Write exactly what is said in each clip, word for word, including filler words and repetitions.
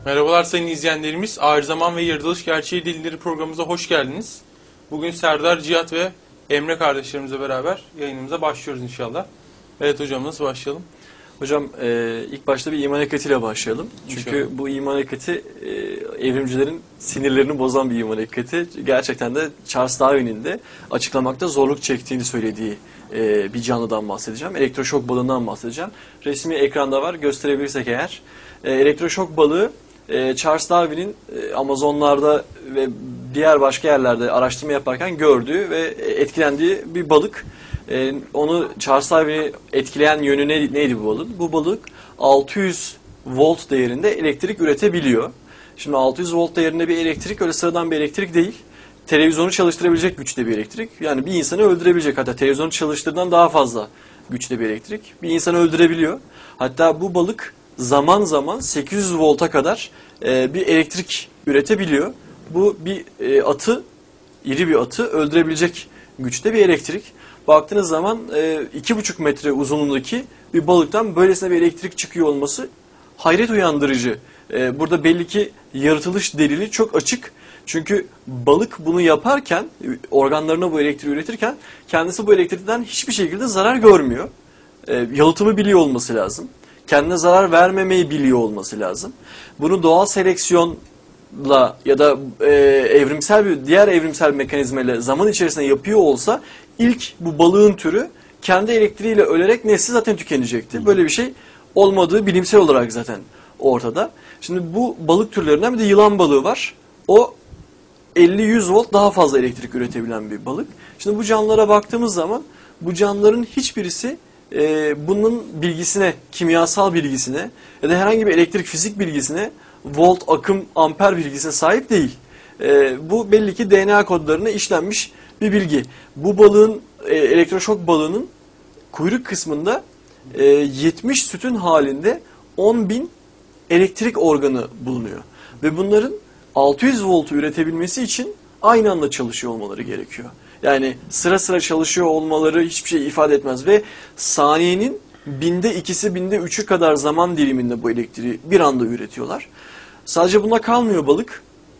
Merhabalar sayın izleyenlerimiz. Ağır Zaman ve Yaratılış Gerçeği Delilleri programımıza hoş geldiniz. Bugün Serdar, Cihat ve Emre kardeşlerimizle beraber yayınımıza başlıyoruz inşallah. Evet hocam, nasıl başlayalım? Hocam e, ilk başta bir iman hakikatiyle başlayalım. Çünkü İnşallah. bu iman hakikati e, evrimcilerin sinirlerini bozan bir iman hakikati. Gerçekten de Charles Darwin'in de açıklamakta zorluk çektiğini söylediği e, bir canlıdan bahsedeceğim. Elektroşok balığından bahsedeceğim. Resmi ekranda var, gösterebilirsek eğer. E, elektroşok balığı e, Charles Darwin'in e, Amazonlarda ve diğer başka yerlerde araştırma yaparken gördüğü ve etkilendiği bir balık. Ee, onu Charles Darwin'i etkileyen yönü neydi, neydi bu balığın? Bu balık altı yüz volt değerinde elektrik üretebiliyor. Şimdi altı yüz volt değerinde bir elektrik öyle sıradan bir elektrik değil. Televizyonu çalıştırabilecek güçte bir elektrik. Yani bir insanı öldürebilecek, hatta televizyonu çalıştırdığından daha fazla güçte bir elektrik. Bir insanı öldürebiliyor. Hatta bu balık zaman zaman sekiz yüz volta kadar e, bir elektrik üretebiliyor. Bu bir e, atı, iri bir atı öldürebilecek güçte bir elektrik. Baktığınız zaman iki buçuk metre uzunluğundaki bir balıktan böylesine bir elektrik çıkıyor olması hayret uyandırıcı. E, burada belli ki yaratılış delili çok açık. Çünkü balık bunu yaparken, organlarına bu elektriği üretirken kendisi bu elektrikten hiçbir şekilde zarar görmüyor. E, yalıtımı biliyor olması lazım. Kendine zarar vermemeyi biliyor olması lazım. Bunu doğal seleksiyonla ya da e, evrimsel bir diğer evrimsel mekanizmayla zaman içerisinde yapıyor olsa ilk bu balığın türü kendi elektriğiyle ölerek nesli zaten tükenecekti. Böyle bir şey olmadığı bilimsel olarak zaten ortada. Şimdi bu balık türlerinden bir de yılan balığı var. O elli yüz volt daha fazla elektrik üretebilen bir balık. Şimdi bu canlılara baktığımız zaman bu canlıların hiçbirisi e, bunun bilgisine, kimyasal bilgisine ya da herhangi bir elektrik fizik bilgisine, volt, akım, amper bilgisine sahip değil. E, bu belli ki D N A kodlarına işlenmiş bir bilgi. Bu balığın, e, elektroşok balığının kuyruk kısmında e, yetmiş sütun halinde on bin elektrik organı bulunuyor. Ve bunların altı yüz voltu üretebilmesi için aynı anda çalışıyor olmaları gerekiyor. Yani sıra sıra çalışıyor olmaları hiçbir şey ifade etmez ve saniyenin binde ikisi, binde üçü kadar zaman diliminde bu elektriği bir anda üretiyorlar. Sadece buna kalmıyor balık.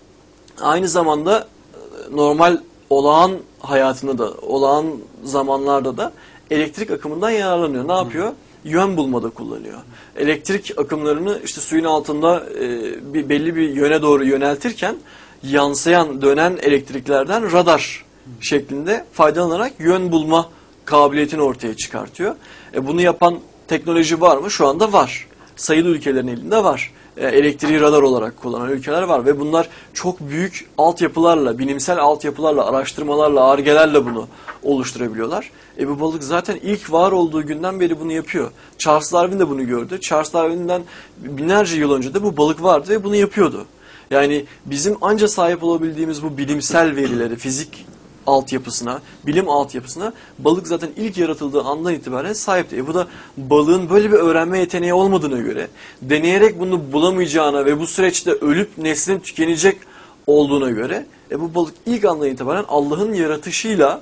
Aynı zamanda normal olağan hayatında da, olağan zamanlarda da elektrik akımından yararlanıyor. Ne yapıyor? Yön bulmada kullanıyor. Elektrik akımlarını işte suyun altında e, bir belli bir yöne doğru yöneltirken yansıyan, dönen elektriklerden radar şeklinde faydalanarak yön bulma kabiliyetini ortaya çıkartıyor. E, bunu yapan teknoloji var mı? Şu anda var. Sayılı ülkelerin elinde var. E, elektriği radar olarak kullanan ülkeler var ve bunlar çok büyük altyapılarla, bilimsel altyapılarla, araştırmalarla, argelerle bunu oluşturabiliyorlar. E bu balık zaten ilk var olduğu günden beri bunu yapıyor. Charles Darwin de bunu gördü. Charles Darwin'den binlerce yıl önce de bu balık vardı ve bunu yapıyordu. Yani bizim anca sahip olabildiğimiz bu bilimsel verileri, fizik altyapısına, bilim altyapısına balık zaten ilk yaratıldığı andan itibaren sahipti. E bu da balığın böyle bir öğrenme yeteneği olmadığına göre, deneyerek bunu bulamayacağına ve bu süreçte ölüp neslin tükenecek olduğuna göre e bu balık ilk andan itibaren Allah'ın yaratışıyla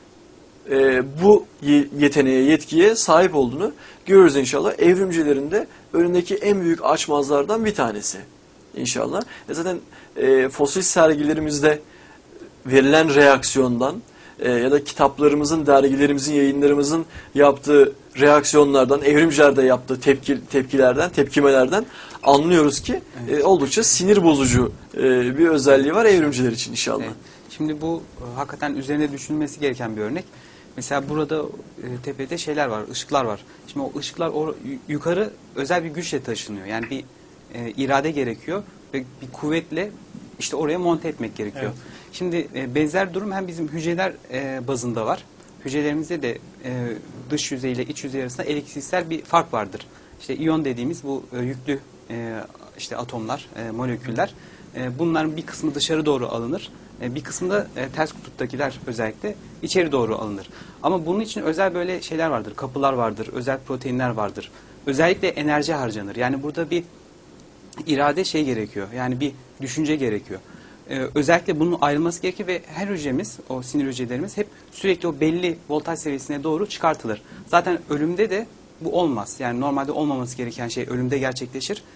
e, bu yeteneğe, yetkiye sahip olduğunu görürüz inşallah. Evrimcilerin de önündeki en büyük açmazlardan bir tanesi inşallah. E zaten e, fosil sergilerimizde verilen reaksiyondan e, ya da kitaplarımızın, dergilerimizin, yayınlarımızın yaptığı reaksiyonlardan, evrimciler de yaptığı tepki, tepkilerden, tepkimelerden anlıyoruz ki evet. e, oldukça sinir bozucu e, bir özelliği var evrimciler için inşallah. Evet. Şimdi bu e, hakikaten üzerine düşünülmesi gereken bir örnek. Mesela burada e, tepede şeyler var, ışıklar var. Şimdi o ışıklar o, yukarı özel bir güçle taşınıyor. Yani bir e, irade gerekiyor ve bir kuvvetle işte oraya monte etmek gerekiyor. Evet. Şimdi e, benzer durum hem bizim hücreler e, bazında var. Hücrelerimizde de e, dış yüzey ile iç yüzey arasında elektriksel bir fark vardır. İşte iyon dediğimiz bu e, yüklü e, işte atomlar, e, moleküller. E, bunların bir kısmı dışarı doğru alınır. E, bir kısmı da e, ters kutuptakiler özellikle içeri doğru alınır. Ama bunun için özel böyle şeyler vardır. Kapılar vardır, özel proteinler vardır. Özellikle enerji harcanır. Yani burada bir irade şey gerekiyor. Yani bir düşünce gerekiyor. Ee, özellikle bunun ayrılması gerekir ve her hücremiz, o sinir hücrelerimiz hep sürekli o belli voltaj seviyesine doğru çıkartılır. Zaten ölümde de bu olmaz. Yani normalde olmaması gereken şey ölümde gerçekleşir.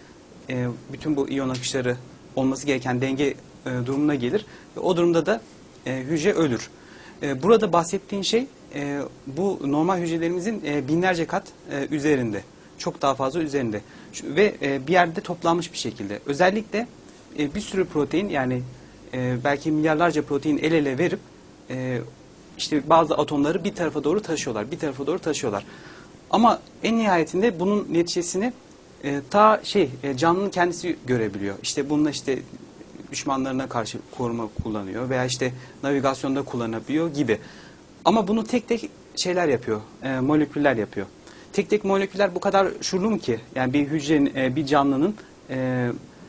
e, bütün bu iyon akışları olması gereken denge e, durumuna gelir. Ve o durumda da e, hücre ölür. E, burada bahsettiğin şey e, bu normal hücrelerimizin e, binlerce kat e, üzerinde. Çok daha fazla üzerinde. Şu, ve e, bir yerde toplanmış bir şekilde. Özellikle e, bir sürü protein, yani e, belki milyarlarca protein el ele verip e, işte bazı atomları bir tarafa doğru taşıyorlar. Bir tarafa doğru taşıyorlar. Ama en nihayetinde bunun neticesini e, ta şey e, canlının kendisi görebiliyor. İşte bununla işte düşmanlarına karşı koruma kullanıyor veya işte navigasyonda kullanabiliyor gibi. Ama bunu tek tek şeyler yapıyor, e, moleküller yapıyor. Tek tek moleküller bu kadar şuurlu mu ki? Yani bir hücrenin, e, bir canlının e,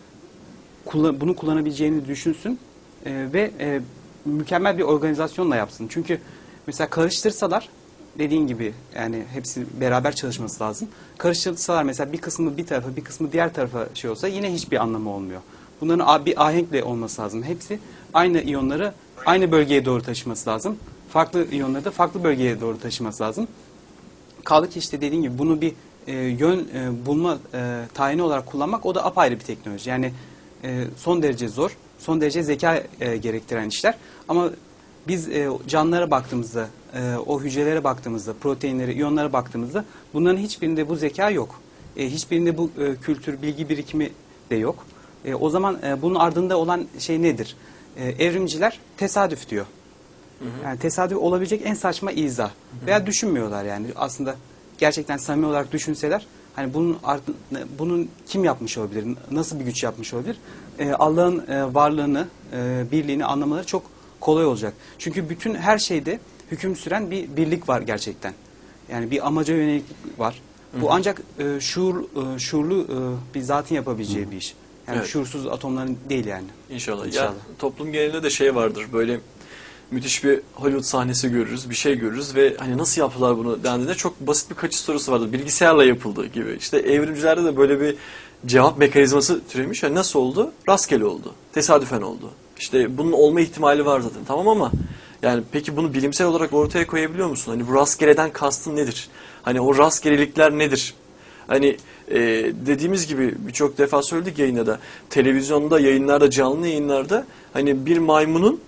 kullan, bunu kullanabileceğini düşünsün e, ve e, mükemmel bir organizasyonla yapsın. Çünkü mesela karıştırsalar, dediğin gibi yani hepsi beraber çalışması lazım. Karıştırsalar mesela bir kısmı bir tarafa, bir kısmı diğer tarafa şey olsa yine hiçbir anlamı olmuyor. Bunların bir ahenkle olması lazım. Hepsi aynı iyonları aynı bölgeye doğru taşıması lazım. Farklı iyonları da farklı bölgeye doğru taşıması lazım. Kaldı ki işte dediğim gibi bunu bir e, yön e, bulma e, tayini olarak kullanmak, o da apayrı bir teknoloji. Yani e, son derece zor, son derece zeka e, gerektiren işler. Ama biz e, canlılara baktığımızda, e, o hücrelere baktığımızda, proteinlere, iyonlara baktığımızda bunların hiçbirinde bu zeka yok. E, hiçbirinde bu e, kültür, bilgi birikimi de yok. E, o zaman e, bunun ardında olan şey nedir? E, evrimciler tesadüf diyor. Hı hı. Yani tesadüf olabilecek en saçma izah. Hı hı. Veya düşünmüyorlar yani. Aslında gerçekten samimi olarak düşünseler, hani bunun ardın, bunun kim yapmış olabilir? Nasıl bir güç yapmış olabilir? E, Allah'ın e, varlığını, e, birliğini anlamaları çok kolay olacak. Çünkü bütün her şeyde hüküm süren bir birlik var gerçekten. Yani bir amaca yönelik var. Hı-hı. Bu ancak e, şuur, e, şuurlu e, bir zatın yapabileceği Hı-hı. bir iş. Yani evet. Şuursuz atomların değil yani. İnşallah. İnşallah. Ya, toplum genelinde de şey vardır, böyle müthiş bir Hollywood sahnesi görürüz, bir şey görürüz ve hani nasıl yaptılar bunu dendiğinde çok basit bir kaçış sorusu vardır. Bilgisayarla yapıldı gibi. İşte evrimcilerde de böyle bir cevap mekanizması türemiş. Yani nasıl oldu? Rastgele oldu. Tesadüfen oldu. İşte bunun olma ihtimali var zaten. Tamam ama yani peki bunu bilimsel olarak ortaya koyabiliyor musun? Hani bu rastgeleden kastın nedir? Hani o rastgelelikler nedir? Hani e, dediğimiz gibi birçok defa söyledik yayında da, televizyonda, yayınlarda, canlı yayınlarda hani bir maymunun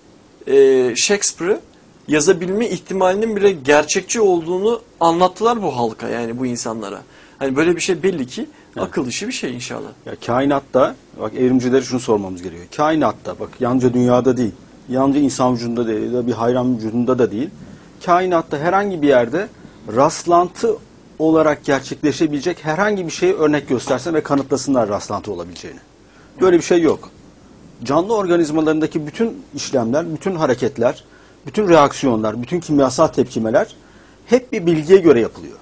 e, Shakespeare'ı yazabilme ihtimalinin bile gerçekçi olduğunu anlattılar bu halka, yani bu insanlara. Hani böyle bir şey belli ki evet. Akıl dışı bir şey inşallah. Ya kainatta, bak evrimcilere şunu sormamız gerekiyor. Kainatta, bak yalnızca dünyada değil, yalnızca insan vücudunda değil, ya bir hayvan vücudunda da değil. Kainatta herhangi bir yerde rastlantı olarak gerçekleşebilecek herhangi bir şeye örnek göstersen ve kanıtlasınlar rastlantı olabileceğini. Böyle bir şey yok. Canlı organizmalarındaki bütün işlemler, bütün hareketler, bütün reaksiyonlar, bütün kimyasal tepkimeler hep bir bilgiye göre yapılıyor.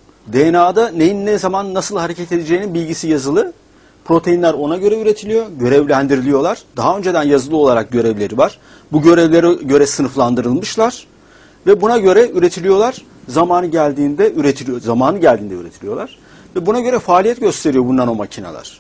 D N A'da neyin ne zaman nasıl hareket edeceğinin bilgisi yazılı. Proteinler ona göre üretiliyor, görevlendiriliyorlar. Daha önceden yazılı olarak görevleri var. Bu görevlere göre sınıflandırılmışlar ve buna göre üretiliyorlar. Zamanı geldiğinde üretiliyor, zamanı geldiğinde üretiliyorlar ve buna göre faaliyet gösteriyor bu nano makineler.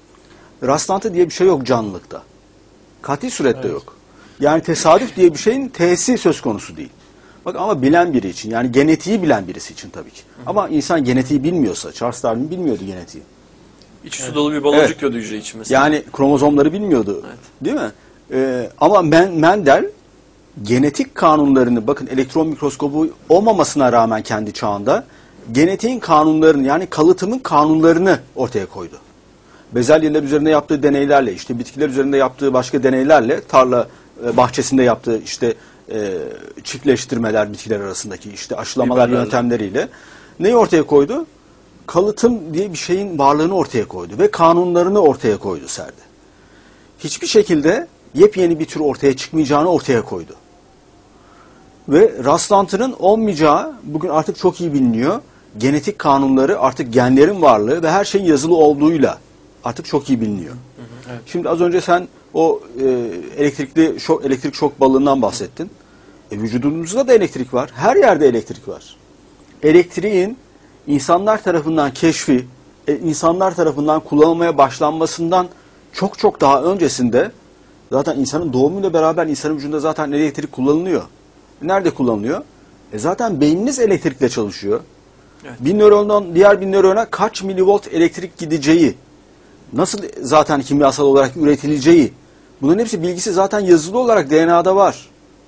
Rastlantı diye bir şey yok canlılıkta. Kati surette evet. yok. Yani tesadüf diye bir şeyin T'si söz konusu değil. Bak ama bilen biri için, yani genetiği bilen birisi için tabii ki. Hı hı. Ama insan genetiği bilmiyorsa, Charles Darwin bilmiyordu genetiği. İç su evet. dolu bir baloncuk yiyordu evet. hücre için mesela. Yani kromozomları bilmiyordu. Evet. Değil mi? Ee, ama Mendel genetik kanunlarını, bakın elektron mikroskobu olmamasına rağmen kendi çağında, genetiğin kanunlarını, yani kalıtımın kanunlarını ortaya koydu. Bezelyeler üzerinde yaptığı deneylerle, işte bitkiler üzerinde yaptığı başka deneylerle, tarla bahçesinde yaptığı işte e, çiftleştirmeler bitkiler arasındaki, işte aşılamalar Biberlerle. yöntemleriyle neyi ortaya koydu? Kalıtım diye bir şeyin varlığını ortaya koydu ve kanunlarını ortaya koydu, serdi. Hiçbir şekilde yepyeni bir tür ortaya çıkmayacağını ortaya koydu. Ve rastlantının olmayacağı bugün artık çok iyi biliniyor. Genetik kanunları, artık genlerin varlığı ve her şeyin yazılı olduğuyla artık çok iyi biliniyor. Hı hı, evet. Şimdi az önce sen o e, elektrikli şok, elektrik şok balığından bahsettin. E, vücudumuzda da elektrik var. Her yerde elektrik var. Elektriğin insanlar tarafından keşfi, e, insanlar tarafından kullanılmaya başlanmasından çok çok daha öncesinde, zaten insanın doğumuyla beraber insanın vücudunda zaten elektrik kullanılıyor. Nerede kullanılıyor? E zaten beyniniz elektrikle çalışıyor. Evet. Bir nörondan diğer bir nörona kaç milivolt elektrik gideceği nasıl zaten kimyasal olarak üretileceği, bunların hepsi bilgisi zaten yazılı olarak D N A'da var.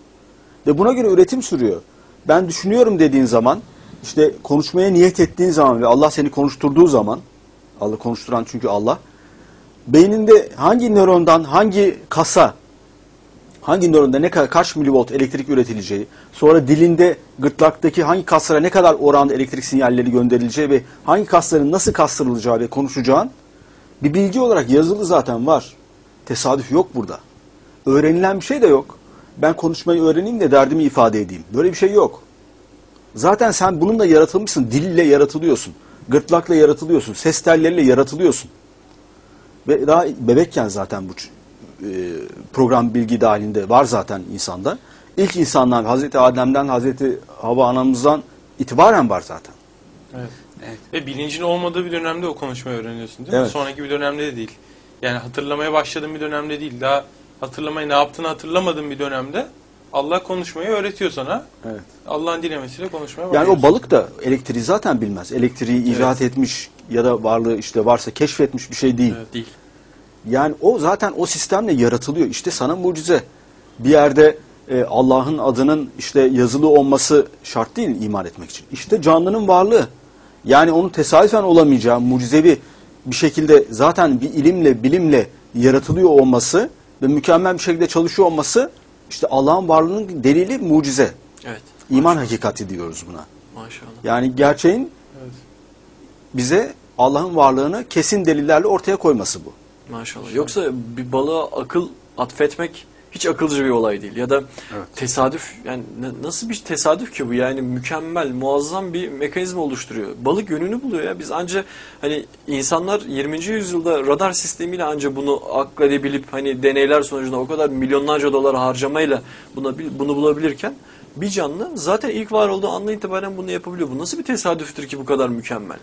Ve buna göre üretim sürüyor. Ben düşünüyorum dediğin zaman, işte konuşmaya niyet ettiğin zaman ve Allah seni konuşturduğu zaman, Allah konuşturan çünkü Allah, beyninde hangi nörondan hangi kasa, hangi nöronda ne kadar kaç milivolt elektrik üretileceği, sonra dilinde gırtlaktaki hangi kaslara ne kadar oranda elektrik sinyalleri gönderileceği ve hangi kasların nasıl kastırılacağı ve konuşacağın bir bilgi olarak yazılı zaten var. Tesadüf yok burada. Öğrenilen bir şey de yok. Ben konuşmayı öğreneyim de derdimi ifade edeyim. Böyle bir şey yok. Zaten sen bununla yaratılmışsın. Dille yaratılıyorsun. Gırtlakla yaratılıyorsun. Ses telleriyle yaratılıyorsun. Ve daha bebekken zaten bu e, program bilgi dahilinde var zaten insanda. İlk insanlar Hazreti Adem'den Hazreti Havva anamızdan itibaren var zaten. Evet. Evet. Ve bilincin olmadığı bir dönemde o konuşmayı öğreniyorsun değil mi? Evet. Sonraki bir dönemde de değil. Yani hatırlamaya başladığın bir dönemde değil. Daha hatırlamayı ne yaptığını hatırlamadığın bir dönemde Allah konuşmayı öğretiyor sana. Evet. Allah'ın dilemesiyle konuşmaya Yani başlıyorsun. o balık da elektriği zaten bilmez. Elektriği icat evet. etmiş ya da varlığı işte varsa keşfetmiş bir şey değil. Evet, değil. Yani o zaten o sistemle yaratılıyor. İşte sana mucize. Bir yerde e, Allah'ın adının işte yazılı olması şart değil iman etmek için. İşte canlının varlığı. Yani onun tesadüfen olamayacağı mucizevi bir şekilde zaten bir ilimle, bilimle yaratılıyor olması ve mükemmel bir şekilde çalışıyor olması işte Allah'ın varlığının delili mucize. Evet. İman Maşallah. hakikati diyoruz buna. Maşallah. Yani gerçeğin Evet. bize Allah'ın varlığını kesin delillerle ortaya koyması bu. Maşallah. Yoksa bir balığa akıl atfetmek hiç akılcı bir olay değil. Ya da evet. tesadüf, yani nasıl bir tesadüf ki bu? Yani mükemmel, muazzam bir mekanizma oluşturuyor. Balık yönünü buluyor ya. Biz anca hani insanlar yirminci yüzyılda radar sistemiyle anca bunu akledebilip hani deneyler sonucunda o kadar milyonlarca dolar harcamayla buna, bunu bulabilirken bir canlı zaten ilk var olduğu andan itibaren bunu yapabiliyor. Bu nasıl bir tesadüftür ki bu kadar mükemmel?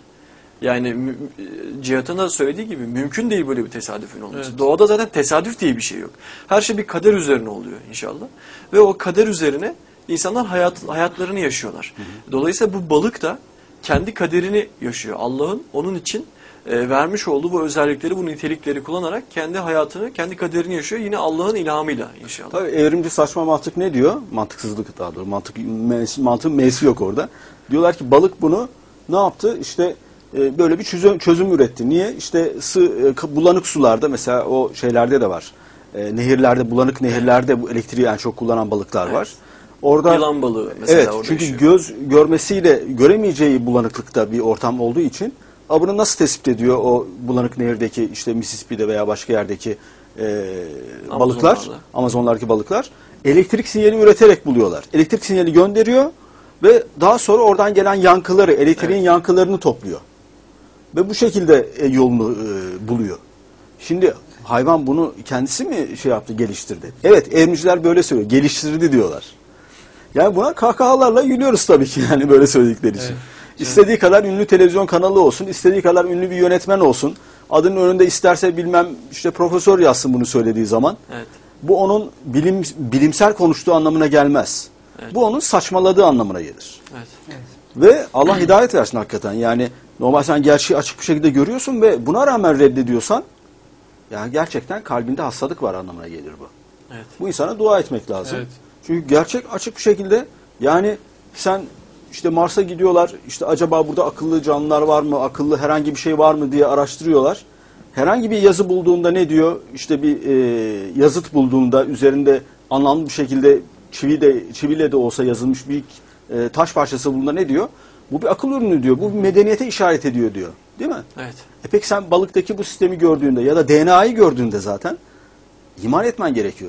Yani Cihat'ın da söylediği gibi mümkün değil böyle bir tesadüfün olması. Evet. Doğada zaten tesadüf diye bir şey yok. Her şey bir kader üzerine oluyor inşallah. Ve o kader üzerine insanlar hayat, hayatlarını yaşıyorlar. Hı hı. Dolayısıyla bu balık da kendi kaderini yaşıyor. Allah'ın onun için e, vermiş olduğu bu özellikleri, bu nitelikleri kullanarak kendi hayatını, kendi kaderini yaşıyor. Yine Allah'ın ilhamıyla inşallah. Tabii evrimci saçma mantık ne diyor? Mantıksızlık daha doğrusu. Mantık, mantığın M'si yok orada. Diyorlar ki balık bunu ne yaptı? İşte böyle bir çözüm, çözüm üretti. Niye? İşte sı, bulanık sularda mesela o şeylerde de var. E, nehirlerde, bulanık nehirlerde bu elektriği en çok kullanan balıklar evet. var. Orada yılan balığı mesela evet, orada çünkü yaşıyor. göz görmesiyle göremeyeceği bulanıklıkta bir ortam olduğu için avını nasıl tespit ediyor o bulanık nehirdeki işte Mississippi'de veya başka yerdeki e, balıklar, Amazonlardaki balıklar elektrik sinyali üreterek buluyorlar. Elektrik sinyali gönderiyor ve daha sonra oradan gelen yankıları, elektriğin evet. yankılarını topluyor. Ve bu şekilde yolunu e, buluyor. Şimdi hayvan bunu kendisi mi şey yaptı, geliştirdi? Evet, evrimciler böyle söylüyor. Geliştirdi diyorlar. Yani buna kahkahalarla gülüyoruz tabii ki yani böyle söyledikleri için. Evet. İstediği kadar ünlü televizyon kanalı olsun, istediği kadar ünlü bir yönetmen olsun. Adının önünde isterse bilmem işte profesör yazsın bunu söylediği zaman. Evet. Bu onun bilim, bilimsel konuştuğu anlamına gelmez. Evet. Bu onun saçmaladığı anlamına gelir. Evet. Evet. Ve Allah hidayet versin hakikaten. Yani normal sen gerçeği açık bir şekilde görüyorsun ve buna rağmen reddediyorsan yani gerçekten kalbinde hastalık var anlamına gelir bu. Evet. Bu insana dua etmek lazım. Evet. Çünkü gerçek açık bir şekilde yani sen işte Mars'a gidiyorlar, işte acaba burada akıllı canlılar var mı, akıllı herhangi bir şey var mı diye araştırıyorlar. Herhangi bir yazı bulduğunda ne diyor? İşte bir e, yazıt bulduğunda üzerinde anlamlı bir şekilde çivi de, çiviyle de olsa yazılmış bir e, taş parçası bulduğunda ne diyor? Bu bir akıl ürünü diyor. Bu bir medeniyete işaret ediyor diyor. Değil mi? Evet. E peki sen balıktaki bu sistemi gördüğünde ya da D N A'yı gördüğünde zaten iman etmen gerekiyor.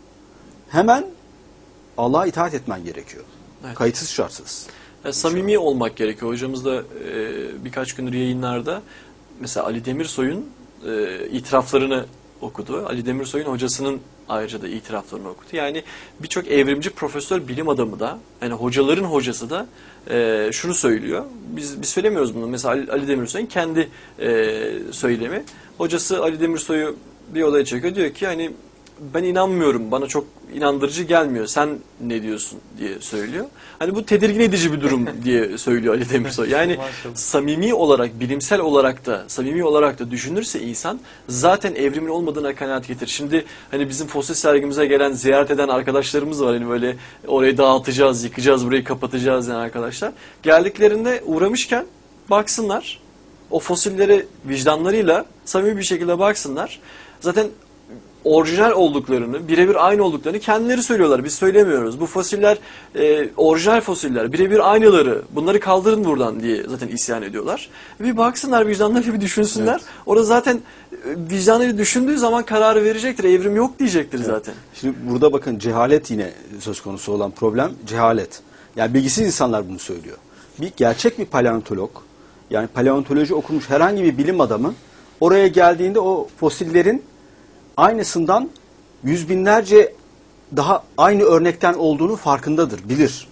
Hemen Allah'a itaat etmen gerekiyor. Evet. Kayıtsız şartsız. Yani samimi olmak gerekiyor. Hocamız da e, birkaç gündür yayınlarda mesela Ali Demirsoy'un e, itiraflarını okudu. Ali Demirsoy'un hocasının ayrıca da itiraflarını okudu. Yani birçok evrimci, profesör, bilim adamı da, yani hocaların hocası da e, şunu söylüyor. Biz biz söylemiyoruz bunu. Mesela Ali, Ali Demirsoy'un kendi e, söylemi. Hocası Ali Demirsoy'u bir odaya çekiyor. Diyor ki hani ben inanmıyorum, bana çok inandırıcı gelmiyor, sen ne diyorsun diye söylüyor. Hani bu tedirgin edici bir durum diye söylüyor Ali Demirsoy. Yani samimi olarak, bilimsel olarak da, samimi olarak da düşünürse insan zaten evrimin olmadığına kanaat getirir. Şimdi hani bizim fosil sergimize gelen, ziyaret eden arkadaşlarımız var. Hani böyle orayı dağıtacağız, yıkacağız, burayı kapatacağız yani arkadaşlar. Geldiklerinde uğramışken baksınlar, o fosillere vicdanlarıyla samimi bir şekilde baksınlar. Zaten orijinal olduklarını, birebir aynı olduklarını kendileri söylüyorlar. Biz söylemiyoruz. Bu fosiller e, orijinal fosiller, birebir aynıları. Bunları kaldırın buradan diye zaten isyan ediyorlar. Bir baksınlar, vicdanlarıyla bir düşünsünler. Evet. Orada zaten vicdanıyla düşündüğü zaman kararı verecektir. Evrim yok diyecektir evet. zaten. Şimdi burada bakın cehalet yine söz konusu olan problem. Cehalet. Yani bilgisiz insanlar bunu söylüyor. Bir gerçek bir paleontolog, yani paleontoloji okumuş herhangi bir bilim adamı oraya geldiğinde o fosillerin aynısından yüz binlerce daha aynı örnekten olduğunu farkındadır, bilir.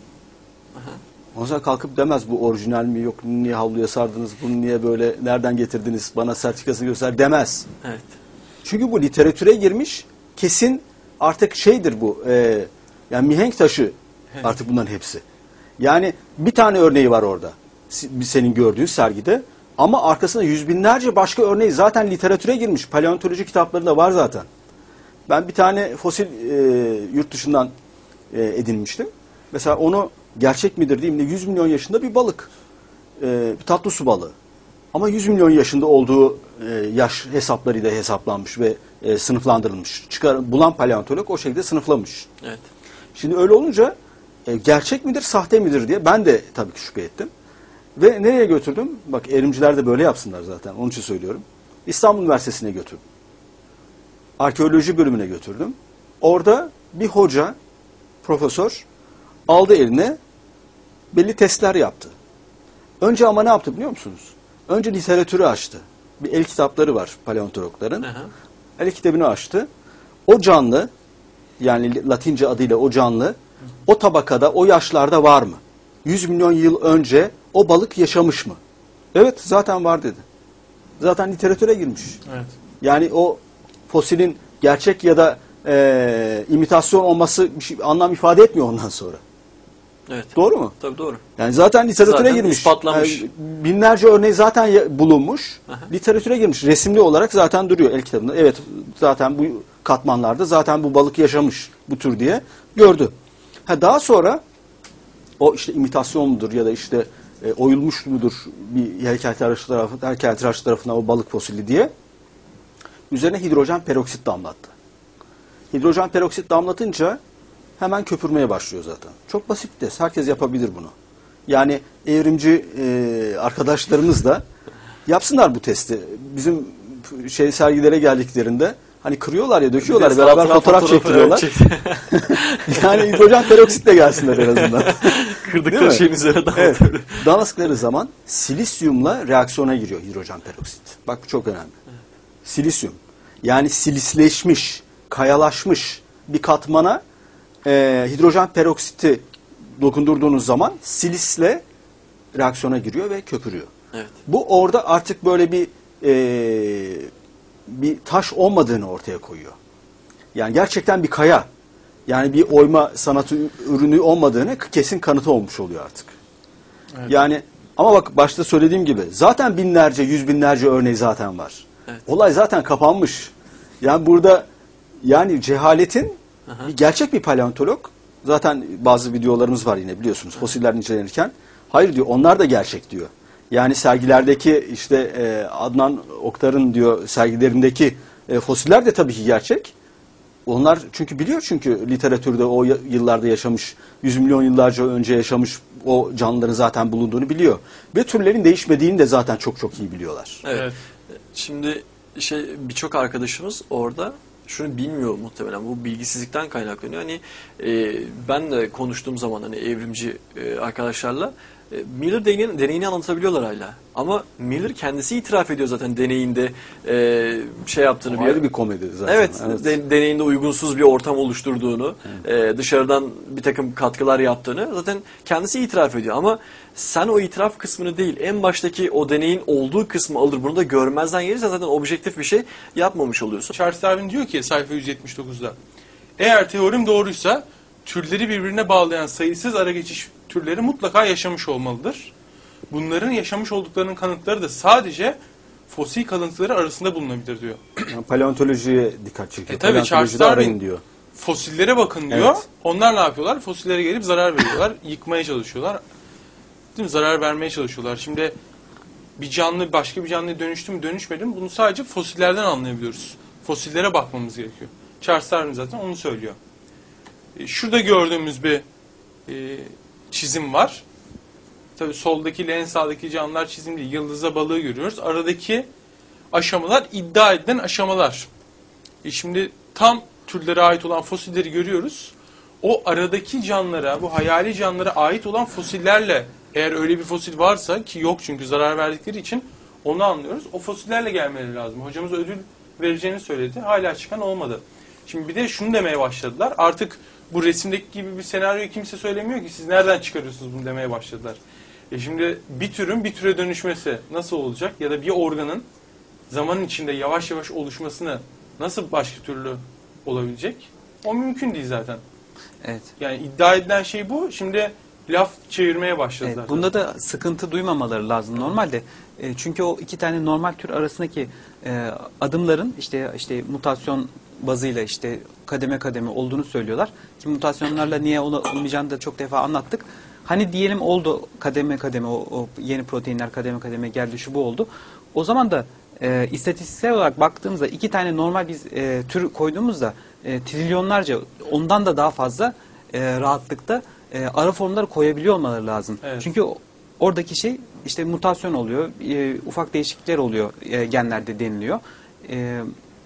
O zaman kalkıp demez bu orijinal mi, yok niye havluya sardınız, bunu niye böyle, nereden getirdiniz, bana sertifikasını göster demez. Evet. Çünkü bu literatüre girmiş, kesin artık şeydir bu, e, yani mihenk taşı artık bunların hepsi. Yani bir tane örneği var orada, senin gördüğün sergide. Ama arkasında yüz binlerce başka örneği zaten literatüre girmiş. Paleontoloji kitaplarında var zaten. Ben bir tane fosil e, yurt dışından e, edinmiştim. Mesela onu gerçek midir diyeyim de yüz milyon yaşında bir balık. E, bir tatlı su balığı. Ama yüz milyon yaşında olduğu e, yaş hesaplarıyla hesaplanmış ve e, sınıflandırılmış. Çıkar, bulan paleontolog o şekilde sınıflamış. Evet. Şimdi öyle olunca e, gerçek midir, sahte midir diye ben de tabii ki şüphe ettim. Ve nereye götürdüm? Bak eğrimciler de böyle yapsınlar zaten. Onun için söylüyorum. İstanbul Üniversitesi'ne götürdüm. Arkeoloji bölümüne götürdüm. Orada bir hoca, profesör aldı eline belli testler yaptı. Önce ama ne yaptı biliyor musunuz? Önce literatürü açtı. Bir el kitapları var paleontologların. Aha. El kitabını açtı. O canlı, yani Latince adıyla o canlı, o tabakada, o yaşlarda var mı? yüz milyon yıl önce o balık yaşamış mı? Evet, zaten var dedi. Zaten literatüre girmiş. Evet. Yani o fosilin gerçek ya da e, imitasyon olması bir şey, anlam ifade etmiyor ondan sonra. Evet. Doğru mu? Tabii doğru. Yani zaten literatüre zaten girmiş. ispatlanmış. Yani binlerce örneği zaten bulunmuş. Aha. Literatüre girmiş. Resimli olarak zaten duruyor el kitabında. Evet, zaten bu katmanlarda zaten bu balık yaşamış bu tür diye gördü. Ha, daha sonra o işte imitasyon mudur ya da işte e, oyulmuş mudur bir heykeltıraş tarafı, heykeltıraş tarafından o balık fosili diye üzerine hidrojen peroksit damlattı. Hidrojen peroksit damlatınca hemen köpürmeye başlıyor zaten. Çok basit bir test. Herkes yapabilir bunu. Yani evrimci e, arkadaşlarımız da yapsınlar bu testi. Bizim şey sergilere geldiklerinde hani kırıyorlar ya, döküyorlar, Biraz beraber fotoğraf çektiriyorlar. Yani hidrojen peroksitle gelsinler en azından. Kırdıkları şeyin üzerine damlatıyor. Evet. Damlattıkları zaman silisyumla reaksiyona giriyor hidrojen peroksit. Bak bu çok önemli. Evet. Silisyum. Yani silisleşmiş, kayalaşmış bir katmana e, hidrojen peroksiti dokundurduğunuz zaman silisle reaksiyona giriyor ve köpürüyor. Evet. Bu orada artık böyle bir e, bir taş olmadığını ortaya koyuyor. Yani gerçekten bir kaya, yani bir oyma sanatı ürünü olmadığını kesin kanıtı olmuş oluyor artık. Evet. Yani ama bak başta söylediğim gibi zaten binlerce, yüz binlerce örneği zaten var. Evet. Olay zaten kapanmış. Yani burada yani cehaletin Aha. bir gerçek bir paleontolog, zaten bazı videolarımız var yine biliyorsunuz fosiller incelenirken, hayır diyor, onlar da gerçek diyor. Yani sergilerdeki işte e, Adnan Oktar'ın diyor sergilerindeki e, fosiller de tabii ki gerçek. Onlar çünkü biliyor, çünkü literatürde o yıllarda yaşamış, yüz milyon yıllarca önce yaşamış o canlıların zaten bulunduğunu biliyor. Ve türlerin değişmediğini de zaten çok çok iyi biliyorlar. Evet. Evet. Şimdi şey birçok arkadaşımız orada şunu bilmiyor muhtemelen, bu bilgisizlikten kaynaklanıyor. Hani e, ben de konuştuğum zaman hani evrimci e, arkadaşlarla E, Miller deneyini, deneyini anlatabiliyorlar hala. Ama Miller kendisi itiraf ediyor zaten deneyinde e, şey yaptığını. Ayrı bir komedi zaten. Evet, evet. De, deneyinde uygunsuz bir ortam oluşturduğunu, e, dışarıdan bir takım katkılar yaptığını zaten kendisi itiraf ediyor. Ama sen o itiraf kısmını değil, en baştaki o deneyin olduğu kısmı alır, bunu da görmezden gelirse zaten objektif bir şey yapmamış oluyorsun. Charles Darwin diyor ki sayfa yüz yetmiş dokuzda, eğer teorim doğruysa türleri birbirine bağlayan sayısız ara geçiş türleri mutlaka yaşamış olmalıdır. Bunların yaşamış olduklarının kanıtları da sadece fosil kalıntıları arasında bulunabilir diyor. Yani paleontolojiye dikkat çekiyor. E tabii Charles Darwin diyor. Fosillere bakın diyor. Evet. Onlar ne yapıyorlar? Fosillere gelip zarar veriyorlar. Yıkmaya çalışıyorlar. Değil mi? Zarar vermeye çalışıyorlar. Şimdi bir canlı başka bir canlıya dönüştü mü dönüşmedi mi? Bunu sadece fosillerden anlayabiliyoruz. Fosillere bakmamız gerekiyor. Charles Darwin zaten onu söylüyor. E, şurada gördüğümüz bir e, çizim var. Tabii soldaki ile en sağdaki canlılar çizim değil. Yıldızla balığı görüyoruz. Aradaki aşamalar iddia edilen aşamalar. E şimdi tam türlere ait olan fosilleri görüyoruz. O aradaki canlılara, bu hayali canlılara ait olan fosillerle, eğer öyle bir fosil varsa, ki yok çünkü zarar verdikleri için, onu anlıyoruz. O fosillerle gelmeleri lazım. Hocamız ödül vereceğini söyledi. Hala çıkan olmadı. Şimdi bir de şunu demeye başladılar. Artık bu resimdeki gibi bir senaryoyu kimse söylemiyor ki. Siz nereden çıkarıyorsunuz bunu demeye başladılar. E şimdi bir türün bir türe dönüşmesi nasıl olacak? Ya da bir organın zamanın içinde yavaş yavaş oluşmasını nasıl başka türlü olabilecek? O mümkün değil zaten. Evet. Yani iddia edilen şey bu. Şimdi laf çevirmeye başladılar. Evet, bunda da sıkıntı duymamaları lazım normalde. E, çünkü o iki tane normal tür arasındaki e, adımların işte işte mutasyon bazıyla işte kademe kademe olduğunu söylüyorlar. Ki mutasyonlarla niye olmayacağını da çok defa anlattık. Hani diyelim oldu kademe kademe o, o yeni proteinler kademe kademe geldi şu bu oldu. O zaman da e, istatistiksel olarak baktığımızda iki tane normal biz e, tür koyduğumuzda e, trilyonlarca ondan da daha fazla e, rahatlıkta e, ara formları koyabiliyor olmaları lazım. Evet. Çünkü o, oradaki şey işte mutasyon oluyor, e, ufak değişiklikler oluyor e, genlerde deniliyor. E,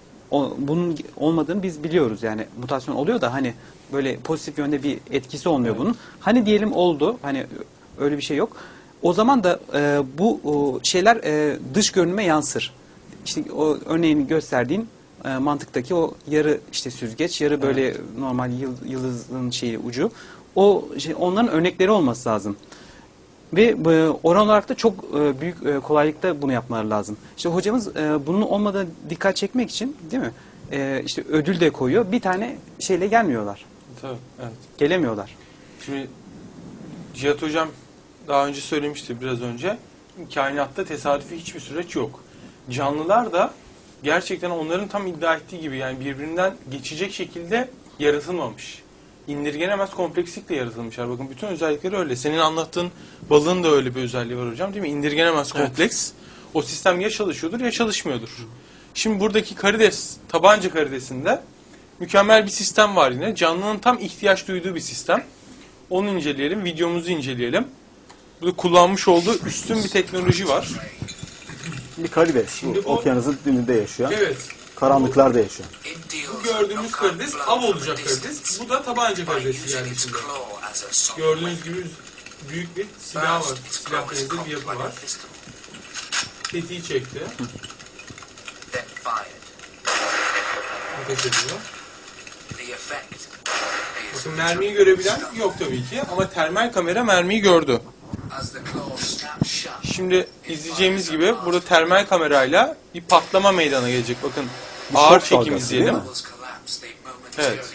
o, bunun olmadığını biz biliyoruz yani mutasyon oluyor da hani böyle pozitif yönde bir etkisi olmuyor Evet. bunun. Hani diyelim oldu, hani öyle bir şey yok. O zaman da e, bu o, şeyler e, dış görünüme yansır. İşte o örneğini gösterdiğin e, mantıktaki o yarı işte süzgeç, yarı böyle Evet. normal yıl- yıldızın şeyi ucu. O şey, onların örnekleri olması lazım. Ve e, oran olarak da çok e, büyük e, kolaylıkla bunu yapmaları lazım. İşte hocamız e, bunun olmadığına dikkat çekmek için değil mi? E, işte ödül de koyuyor. Bir tane şeyle gelmiyorlar. Tabii, evet. Gelemiyorlar. Şimdi Cihat Hocam daha önce söylemişti biraz önce. Kainatta tesadüfi hiçbir süreç yok. Canlılar da gerçekten onların tam iddia ettiği gibi yani birbirinden geçecek şekilde yaratılmamış. İndirgenemez komplekslikle yaratılmışlar. Bakın bütün özellikleri öyle. Senin anlattığın balığın da öyle bir özelliği var hocam değil mi? İndirgenemez kompleks. O sistem ya çalışıyordur ya çalışmıyordur. Şimdi buradaki karides, tabanca karidesinde mükemmel bir sistem var yine. Canlının tam ihtiyaç duyduğu bir sistem. Onu inceleyelim, videomuzu inceleyelim. Burada kullanmış olduğu üstün bir teknoloji var. Bir karides. Şimdi Bu, bu- okyanusun dibinde yaşayan. Evet. Karanlıklarda yaşayan. Bu gördüğümüz karides av olacak karides. Bu da tabanca karidesi yani şimdi. Gördüğünüz gibi büyük bir silah var. Silah benzeri bir yapı var. Tetiği çekti. Ateş ediyor. Bakın mermiyi görebilen yok tabii ki ama termal kamera mermiyi gördü. Şimdi izleyeceğimiz gibi burada termal kamerayla bir patlama meydana gelecek. Bakın Bir ağır şok çekim dalgası, izleyelim. değil mi? Evet.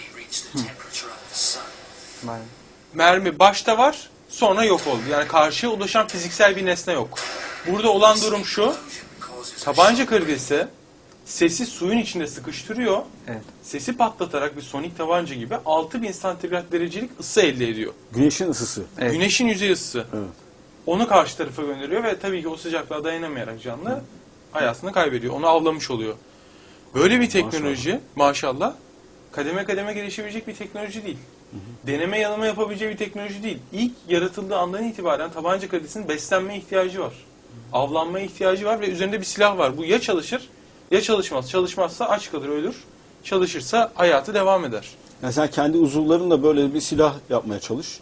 Var. Mermi başta var, sonra yok oldu. Yani karşıya ulaşan fiziksel bir nesne yok. Burada olan durum şu. Tabanca karidesi sesi suyun içinde sıkıştırıyor. Evet. Sesi patlatarak bir sonik tabanca gibi altı bin santigrat derecelik ısı elde ediyor. Güneşin ısısı. Evet. Güneşin yüzey ısısı. Evet. Onu karşı tarafa gönderiyor ve tabii ki o sıcaklığa dayanamayarak canlı hayatını kaybediyor. Onu avlamış oluyor. Böyle bir teknoloji maşallah kademe kademe gelişebilecek bir teknoloji değil. Deneme yanılma yapabileceği bir teknoloji değil. İlk yaratıldığı andan itibaren tabanca karidesinin beslenmeye ihtiyacı var. Avlanmaya ihtiyacı var ve üzerinde bir silah var. Bu ya çalışır ya çalışmaz. Çalışmazsa aç kalır, ölür. Çalışırsa hayatı devam eder. Yani sen kendi uzuvlarınla böyle bir silah yapmaya çalış.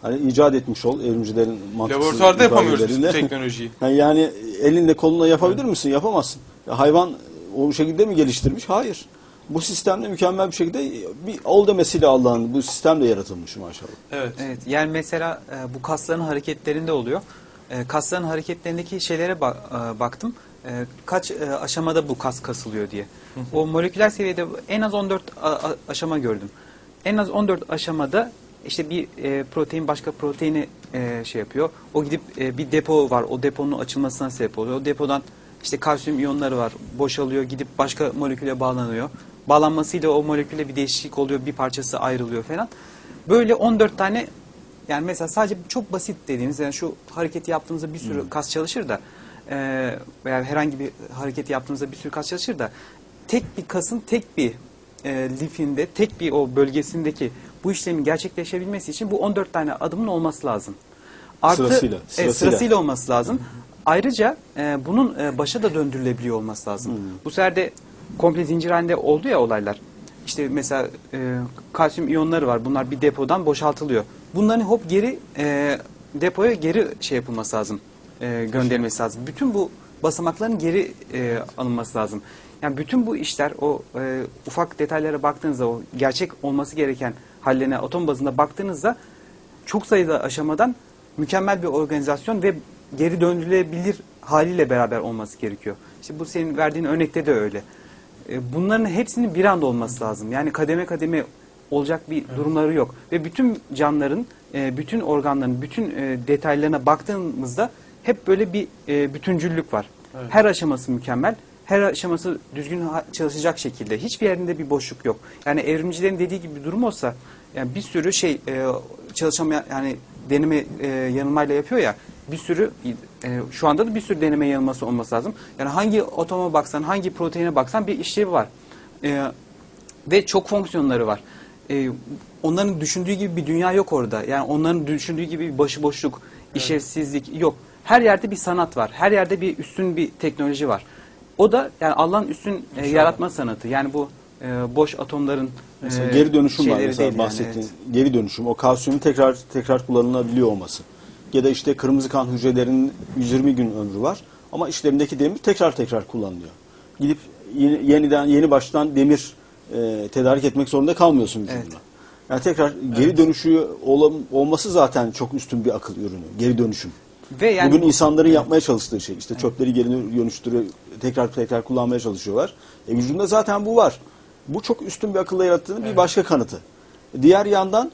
Hani icat etmiş ol evrimcilerin mantıksız Laboratuvarda yapamıyoruz biz bu ifadeleriyle. teknolojiyi. Yani, yani elinle kolunla yapabilir misin? Yapamazsın. Ya hayvan o şekilde mi geliştirmiş? Hayır. Bu sistemde mükemmel bir şekilde bir ol demesiyle Allah'ın bu sistemde yaratılmış maşallah. Evet. Evet, yani mesela e, bu kasların hareketlerinde oluyor. E, kasların hareketlerindeki şeylere ba- e, baktım. E, kaç e, aşamada bu kas kasılıyor diye. O moleküler seviyede en az on dört a- a- aşama gördüm. En az on dört aşamada işte bir e, protein başka proteini e, şey yapıyor. O gidip e, bir depo var. O deponun açılmasına sebep oluyor. O depodan işte kalsiyum iyonları var. Boşalıyor. Gidip başka moleküle bağlanıyor. Bağlanmasıyla o moleküle bir değişiklik oluyor. Bir parçası ayrılıyor falan. Böyle on dört tane, yani mesela sadece çok basit dediğimiz, yani şu hareketi yaptığımızda bir sürü kas çalışır da e, veya herhangi bir hareketi yaptığımızda bir sürü kas çalışır da tek bir kasın tek bir e, lifinde, tek bir o bölgesindeki bu işlemin gerçekleşebilmesi için bu on dört tane adımın olması lazım. Artı, Sırasıyla, evet, sırasıyla. sırasıyla olması lazım. Ayrıca e, bunun e, başa da döndürülebiliyor olması lazım. Bu sefer de komple zincir halinde oldu ya olaylar. İşte mesela e, kalsiyum iyonları var. Bunlar bir depodan boşaltılıyor. Bunların hop geri e, depoya geri şey yapılması lazım. E, gönderilmesi lazım. Bütün bu basamakların geri e, alınması lazım. Yani bütün bu işler o e, ufak detaylara baktığınızda, o gerçek olması gereken hallerine atom bazında baktığınızda çok sayıda aşamadan mükemmel bir organizasyon ve geri döndürülebilir haliyle beraber olması gerekiyor. İşte bu senin verdiğin örnekte de öyle. Bunların hepsinin bir anda olması lazım. Yani kademe kademe olacak bir durumları yok. Ve bütün canlıların, bütün organların, bütün detaylarına baktığımızda hep böyle bir bütüncüllük var. Evet. Her aşaması mükemmel, her aşaması düzgün çalışacak şekilde. Hiçbir yerinde bir boşluk yok. Yani evrimcilerin dediği gibi bir durum olsa, yani bir sürü şey çalışamayan, yani deneme yanılmayla yapıyor ya, bir sürü e, şu anda da bir sürü deneme yanılması olması lazım. Yani hangi atoma baksan, hangi proteine baksan bir işlevi var. E, ve çok fonksiyonları var. E, onların düşündüğü gibi bir dünya yok orada. Yani onların düşündüğü gibi bir başıboşluk, evet, işlevsizlik yok. Her yerde bir sanat var. Her yerde bir üstün bir teknoloji var. O da yani Allah'ın üstün e, yaratma sanatı. Yani bu e, boş atomların mesela e, geri dönüşüm var mesela Yani, bahsettiğin. evet. Geri dönüşüm, o kalsiyumun tekrar tekrar kullanılabiliyor olması. Ya da işte kırmızı kan hücrelerinin yüz yirmi gün ömrü var ama içlerindeki demir tekrar tekrar kullanılıyor. Gidip yeni, yeniden yeni baştan demir e, tedarik etmek zorunda kalmıyorsun vücuduna. Evet. Yani tekrar geri evet. dönüşü ol, olması zaten çok üstün bir akıl ürünü. Geri dönüşüm. Ve yani bugün insanların evet. yapmaya çalıştığı şey. İşte evet. çöpleri geri dönüştürüyor, tekrar tekrar kullanmaya çalışıyorlar. E, vücudunda zaten bu var. Bu çok üstün bir akılla yarattığının evet. bir başka kanıtı. Diğer yandan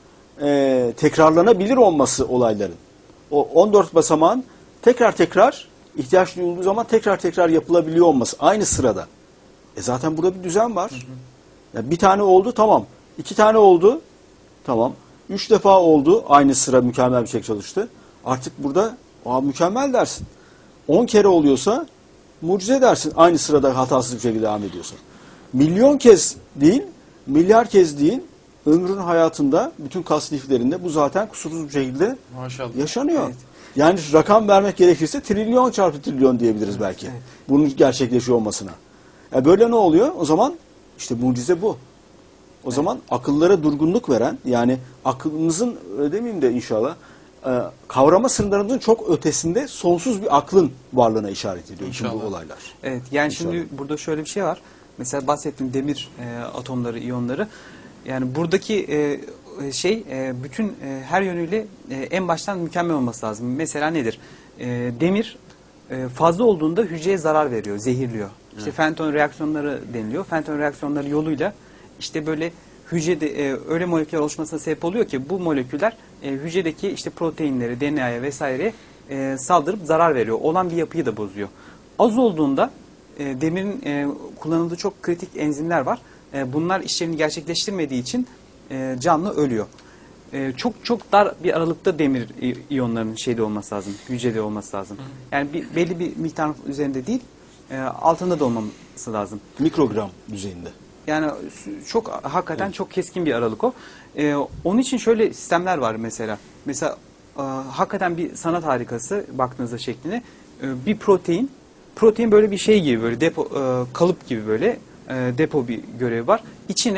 e, tekrarlanabilir olması olayların. O on dört basamağın tekrar tekrar ihtiyaç duyulduğu zaman tekrar tekrar yapılabiliyor olması aynı sırada. E zaten burada bir düzen var. Hı hı. Ya bir tane oldu tamam. İki tane oldu tamam. Üç defa oldu aynı sıra mükemmel bir şekilde çalıştı. Artık burada aa, mükemmel dersin. On kere oluyorsa mucize dersin aynı sırada hatasız bir şekilde devam ediyorsa. Milyon kez değil, milyar kez değil, ömrün hayatında bütün kas liflerinde bu zaten kusursuz bir şekilde Maşallah. yaşanıyor. Evet. Yani rakam vermek gerekirse trilyon çarpı trilyon diyebiliriz belki. Evet. Bunun gerçekleşiyor olmasına. E böyle ne oluyor? O zaman işte mucize bu. O evet. zaman akıllara durgunluk veren, yani aklımızın öyle demeyeyim de inşallah e, kavrama sınırlarımızın çok ötesinde sonsuz bir aklın varlığına işaret ediyor bütün bu olaylar. Evet. Yani İnşallah. Şimdi burada şöyle bir şey var. Mesela bahsettiğim demir e, atomları, iyonları. Yani buradaki e, şey e, bütün e, her yönüyle e, en baştan mükemmel olması lazım. Mesela nedir? E, demir e, fazla olduğunda hücreye zarar veriyor, zehirliyor. İşte evet. Fenton reaksiyonları deniliyor. Fenton reaksiyonları yoluyla işte böyle hücrede e, öyle moleküller oluşmasına sebep oluyor ki bu moleküller e, hücredeki işte proteinleri, D N A'ya vesaire e, saldırıp zarar veriyor. Olan bir yapıyı da bozuyor. Az olduğunda e, demirin e, kullanıldığı çok kritik enzimler var. Bunlar işlevini gerçekleştirmediği için e, canlı ölüyor. E, çok çok dar bir aralıkta demir iyonlarının şeyde olması lazım, hücrede olması lazım. Yani bir, belli bir miktar üzerinde değil, e, altında da olmaması lazım. Mikrogram düzeyinde. Yani çok hakikaten evet. çok keskin bir aralık o. E, onun için şöyle sistemler var mesela. Mesela e, hakikaten bir sanat harikası baktığınızda şekline. E, bir protein, protein böyle bir şey gibi, böyle depo, e, kalıp gibi böyle. depo bir görevi var. İçine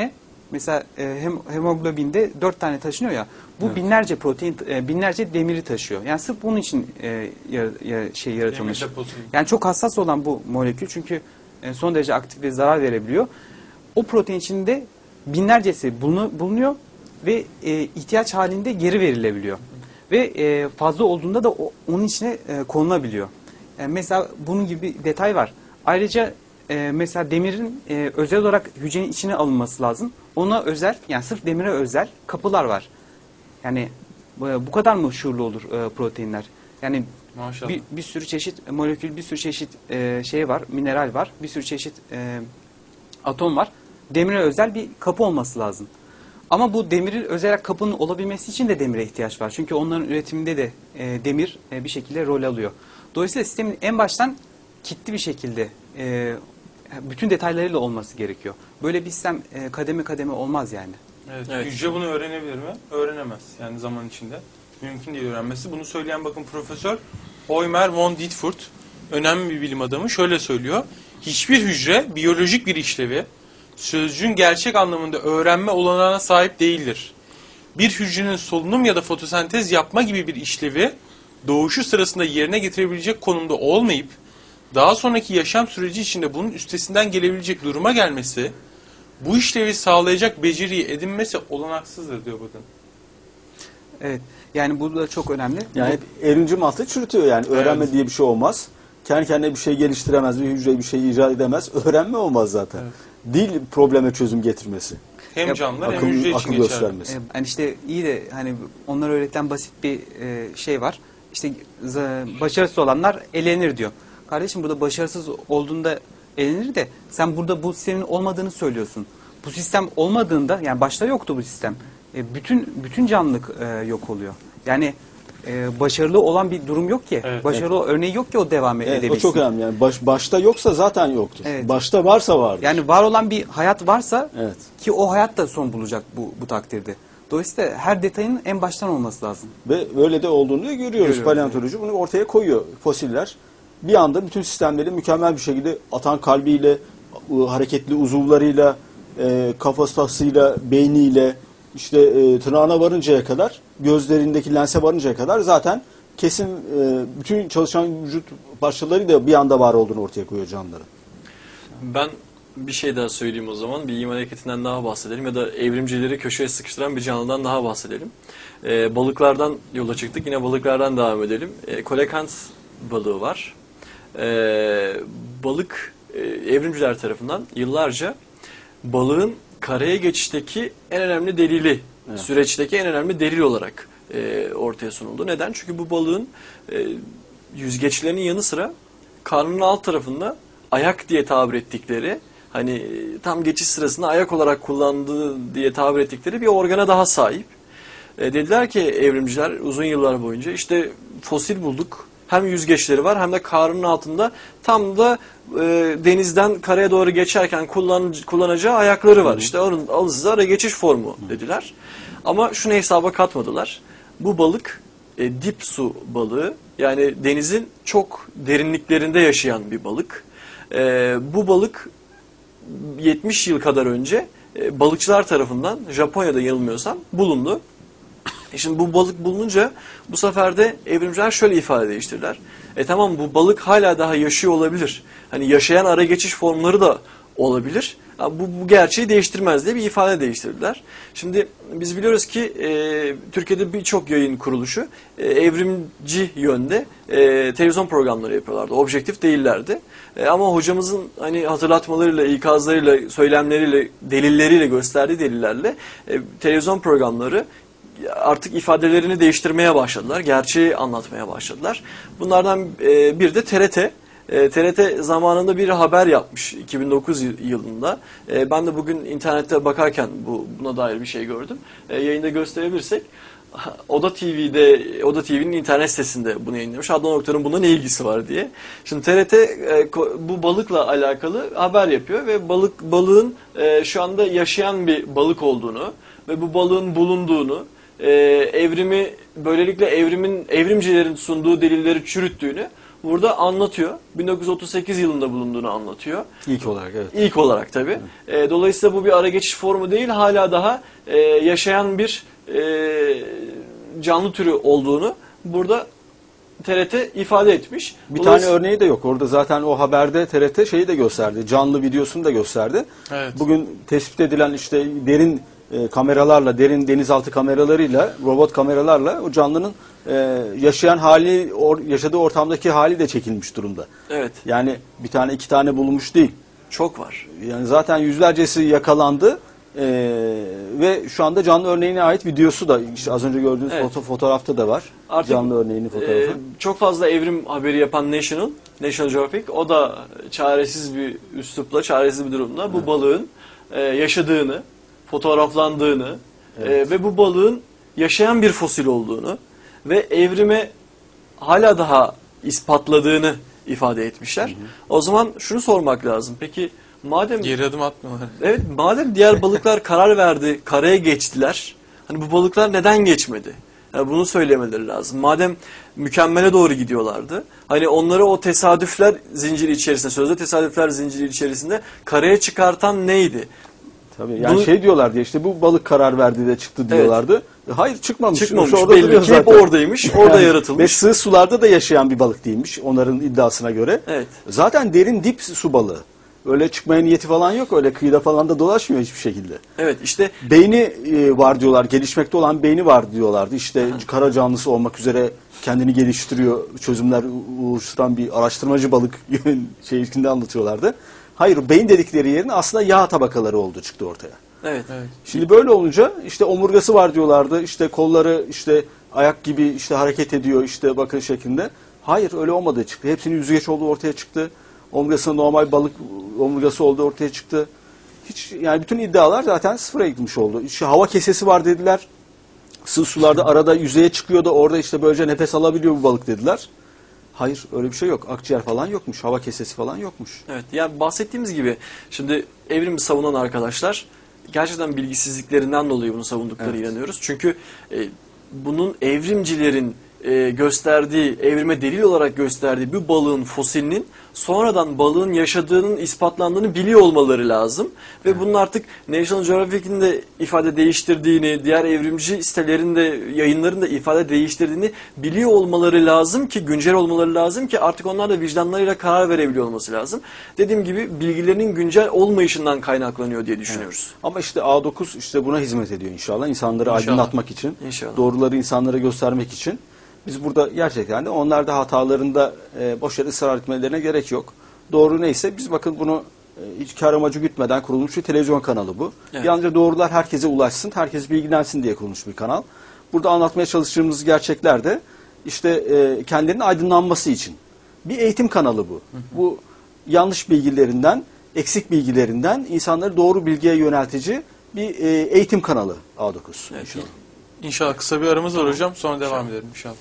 Mesela e, hem, hemoglobinde dört tane taşınıyor ya. Bu Evet. binlerce protein, e, binlerce demiri taşıyor. Yani sırf bunun için e, yar, ya- şey yaratılmış. Demir deposu. Yani çok hassas olan bu molekül çünkü e, son derece aktif ve zarar verebiliyor. O protein içinde binlercesi bulunu- bulunuyor ve e, ihtiyaç halinde geri verilebiliyor. Ve e, fazla olduğunda da o, onun içine e, konulabiliyor. Yani mesela bunun gibi bir detay var. Ayrıca e, mesela demirin e, özel olarak hücrenin içine alınması lazım. Ona özel, yani sırf demire özel kapılar var. Yani bu, bu kadar mı şuurlu olur e, proteinler? Yani Maşallah. bir, bir sürü çeşit molekül, bir sürü çeşit e, şey var, mineral var, bir sürü çeşit e, atom var. Demire özel bir kapı olması lazım. Ama bu demirin özel kapının olabilmesi için de demire ihtiyaç var. Çünkü onların üretiminde de e, demir e, bir şekilde rol alıyor. Dolayısıyla sistemin en baştan kitli bir şekilde e, bütün detaylarıyla olması gerekiyor. Böyle bir sistem e, kademe kademe olmaz yani. Evet, Evet. hücre bunu öğrenebilir mi? Öğrenemez. Yani zaman içinde. Mümkün değil öğrenmesi. Bunu söyleyen bakın Profesör Oymer von Ditfurt, önemli bir bilim adamı, şöyle söylüyor. Hiçbir hücre biyolojik bir işlevi, sözcüğün gerçek anlamında öğrenme olanağına sahip değildir. Bir hücrenin solunum ya da fotosentez yapma gibi bir işlevi doğuşu sırasında yerine getirebilecek konumda olmayıp daha sonraki yaşam süreci içinde bunun üstesinden gelebilecek duruma gelmesi, bu işlevi sağlayacak beceriyi edinmesi olanaksızdır diyor bakın. Evet. Yani bu da çok önemli. Yani evrimci mantığı çürütüyor yani. Öğrenme Evet. diye bir şey olmaz. Kendi kendine bir şey geliştiremez, bir hücre bir şey icat edemez. Öğrenme olmaz zaten. Evet. Dil probleme çözüm getirmesi. Hem Yap- canlılar hem Akıl, hücre için akıl geçerli. göstermesi. E, yani işte iyi de hani onlara öğretilen basit bir e, şey var. İşte z- başarısız olanlar elenir diyor. Kardeşim burada başarısız olduğunda elenir de sen burada bu sistemin olmadığını söylüyorsun. Bu sistem olmadığında yani başta yoktu bu sistem. E, bütün bütün canlılık e, yok oluyor. Yani e, başarılı olan bir durum yok ki. Evet. Başarılı örneği yok ki o devam Evet, edebilsin. o çok önemli. Yani baş, başta yoksa zaten yoktur. Evet. Başta varsa vardır. Yani var olan bir hayat varsa Evet. ki o hayat da son bulacak bu, bu takdirde. Dolayısıyla her detayın en baştan olması lazım. Ve öyle de olduğunu da görüyoruz. Görüyoruz, Paleontoloji bunu ortaya koyuyor. Fosiller bir anda bütün sistemleri mükemmel bir şekilde atan kalbiyle, ı, hareketli uzuvlarıyla, e, kafatasıyla, beyniyle, işte e, tırnağına varıncaya kadar, gözlerindeki lense varıncaya kadar zaten kesin e, bütün çalışan vücut parçalarıyla bir anda var olduğunu ortaya koyuyor canlıların. Ben bir şey daha söyleyeyim o zaman. Bir iman hareketinden daha bahsedelim ya da evrimcileri köşeye sıkıştıran bir canlıdan daha bahsedelim. Ee, balıklardan yola çıktık. Yine balıklardan devam edelim. Ee, Coelacanth balığı var. Ee, balık e, evrimciler tarafından yıllarca balığın karaya geçişteki en önemli delili, Evet. süreçteki en önemli delil olarak e, ortaya sunuldu. Neden? Çünkü bu balığın e, yüzgeçlerinin yanı sıra karnının alt tarafında ayak diye tabir ettikleri, hani tam geçiş sırasında ayak olarak kullandığı diye tabir ettikleri bir organa daha sahip. E, dediler ki evrimciler uzun yıllar boyunca işte fosil bulduk. Hem yüzgeçleri var hem de karnının altında tam da e, denizden karaya doğru geçerken kullan, kullanacağı ayakları var. İşte onun alınsız ara geçiş formu dediler. Ama şunu hesaba katmadılar. Bu balık e, dip su balığı, yani denizin çok derinliklerinde yaşayan bir balık. E, bu balık yetmiş yıl kadar önce e, balıkçılar tarafından Japonya'da yanılmıyorsam bulundu. E şimdi bu balık bulununca bu sefer de evrimciler şöyle ifade değiştirdiler. E tamam, bu balık hala daha yaşıyor olabilir. Hani yaşayan ara geçiş formları da olabilir. Bu, bu gerçeği değiştirmez diye bir ifade değiştirdiler. Şimdi biz biliyoruz ki e, Türkiye'de birçok yayın kuruluşu e, evrimci yönde e, televizyon programları yapıyorlardı. Objektif değillerdi. E, ama hocamızın hani hatırlatmalarıyla, ikazlarıyla, söylemleriyle, delilleriyle, gösterdiği delillerle e, televizyon programları artık ifadelerini değiştirmeye başladılar. Gerçeği anlatmaya başladılar. Bunlardan e, bir de T R T. E, T R T zamanında bir haber yapmış iki bin dokuz yılında. E, ben de bugün internette bakarken bu, buna dair bir şey gördüm. E, yayında gösterebilirsek. Oda T V'de, Oda T V'nin internet sitesinde bunu yayınlamış. Adnan Oktar'ın buna ne ilgisi var diye. Şimdi T R T e, bu balıkla alakalı haber yapıyor ve balık balığın e, şu anda yaşayan bir balık olduğunu ve bu balığın bulunduğunu, e, evrimi böylelikle evrimin evrimcilerin sunduğu delilleri çürüttüğünü, burada anlatıyor. bin dokuz yüz otuz sekiz yılında bulunduğunu anlatıyor. İlk olarak evet. İlk olarak tabii. E, dolayısıyla bu bir ara geçiş formu değil, hala daha e, yaşayan bir e, canlı türü olduğunu burada T R T ifade etmiş. Bir tane örneği de yok. Orada zaten o haberde T R T şeyi de gösterdi. Canlı videosunu da gösterdi. Evet. Bugün tespit edilen işte derin e, kameralarla, derin denizaltı kameralarıyla, robot kameralarla o canlının e, yaşayan hali, or, yaşadığı ortamdaki hali de çekilmiş durumda. Evet. Yani bir tane iki tane bulunmuş değil. Çok var. Yani zaten yüzlercesi yakalandı. Ee, ve şu anda canlı örneğine ait videosu da işte az önce gördüğünüz Evet. foto, fotoğrafta da var. Artık, canlı örneğinin fotoğrafı. e, çok fazla evrim haberi yapan National, National Geographic, o da çaresiz bir üslupla, çaresiz bir durumda bu Evet. balığın e, yaşadığını, fotoğraflandığını Evet. e, ve bu balığın yaşayan bir fosil olduğunu ve evrime hala daha ispatladığını ifade etmişler. Hı hı. O zaman şunu sormak lazım. Peki madem Geri adım atmıyorlar. Evet, madem diğer balıklar karar verdi, karaya geçtiler. Hani bu balıklar neden geçmedi? Yani bunu söylemeleri lazım. Madem mükemmele doğru gidiyorlardı. Hani onları o tesadüfler zinciri içerisinde, sözde tesadüfler zinciri içerisinde karaya çıkartan neydi? Tabii yani Bunu- şey diyorlardı işte bu balık karar verdi de çıktı diyorlardı. E, Hayır çıkmamış. Çıkmamış. Şu orada Belli duruyor ki hep zaten. oradaymış, orada Yani yaratılmış. Ve sığ sularda da yaşayan bir balık değilmiş onların iddiasına göre. Evet. Zaten derin dip su balığı. Öyle çıkmaya niyeti falan yok. Öyle kıyıda falan da dolaşmıyor hiçbir şekilde. Evet, işte Beyni e, var diyorlar. Gelişmekte olan beyni var diyorlardı. İşte kara canlısı olmak üzere kendini geliştiriyor. Çözümler oluşturan bir araştırmacı balık şey içinde anlatıyorlardı. Hayır, beyin dedikleri yerin aslında yağ tabakaları oldu çıktı ortaya. evet. Evet. Şimdi böyle olunca işte omurgası var diyorlardı. İşte kolları işte ayak gibi işte hareket ediyor işte bakın şeklinde. Hayır, öyle olmadığı çıktı. Hepsinin yüzgeç olduğu ortaya çıktı. Omurgasının normal balık omurgası olduğu ortaya çıktı. Hiç yani bütün iddialar zaten sıfıra gitmiş oldu. İşte hava kesesi var dediler. Sığ sularda arada yüzeye çıkıyor da orada işte böylece nefes alabiliyor bu balık dediler. Hayır, öyle bir şey yok. Akciğer falan yokmuş. Hava kesesi falan yokmuş. Evet, yani bahsettiğimiz gibi şimdi evrimi savunan arkadaşlar gerçekten bilgisizliklerinden dolayı bunu savundukları Evet. inanıyoruz. Çünkü e, bunun evrimcilerin e, gösterdiği, evrime delil olarak gösterdiği bu balığın fosilinin sonradan balığın yaşadığının ispatlandığını biliyor olmaları lazım. Ve bunun artık National Geographic'in de ifade değiştirdiğini, diğer evrimci sitelerin de, yayınların da ifade değiştirdiğini biliyor olmaları lazım ki, güncel olmaları lazım ki artık onlar da vicdanlarıyla karar verebiliyor olması lazım. Dediğim gibi bilgilerinin güncel olmayışından kaynaklanıyor diye düşünüyoruz. Evet. Ama işte A dokuz işte buna hizmet ediyor inşallah. İnsanları İnşallah. aydınlatmak için, İnşallah. doğruları insanlara göstermek için. Biz burada gerçekten de onlar da hatalarında e, boş yere ısrar etmelerine gerek yok. Doğru neyse biz bakın bunu e, hiç kar amacı gütmeden kurulmuş bir televizyon kanalı bu. Evet. Yalnızca doğrular herkese ulaşsın, herkes bilgilensin diye kurulmuş bir kanal. Burada anlatmaya çalıştığımız gerçekler de işte e, kendilerinin aydınlanması için. Bir eğitim kanalı bu. Hı hı. Bu yanlış bilgilerinden, eksik bilgilerinden insanları doğru bilgiye yöneltici bir e, eğitim kanalı A dokuz. Evet. İnşallah. İnşallah kısa bir aramız var hocam. Sonra devam edelim inşallah.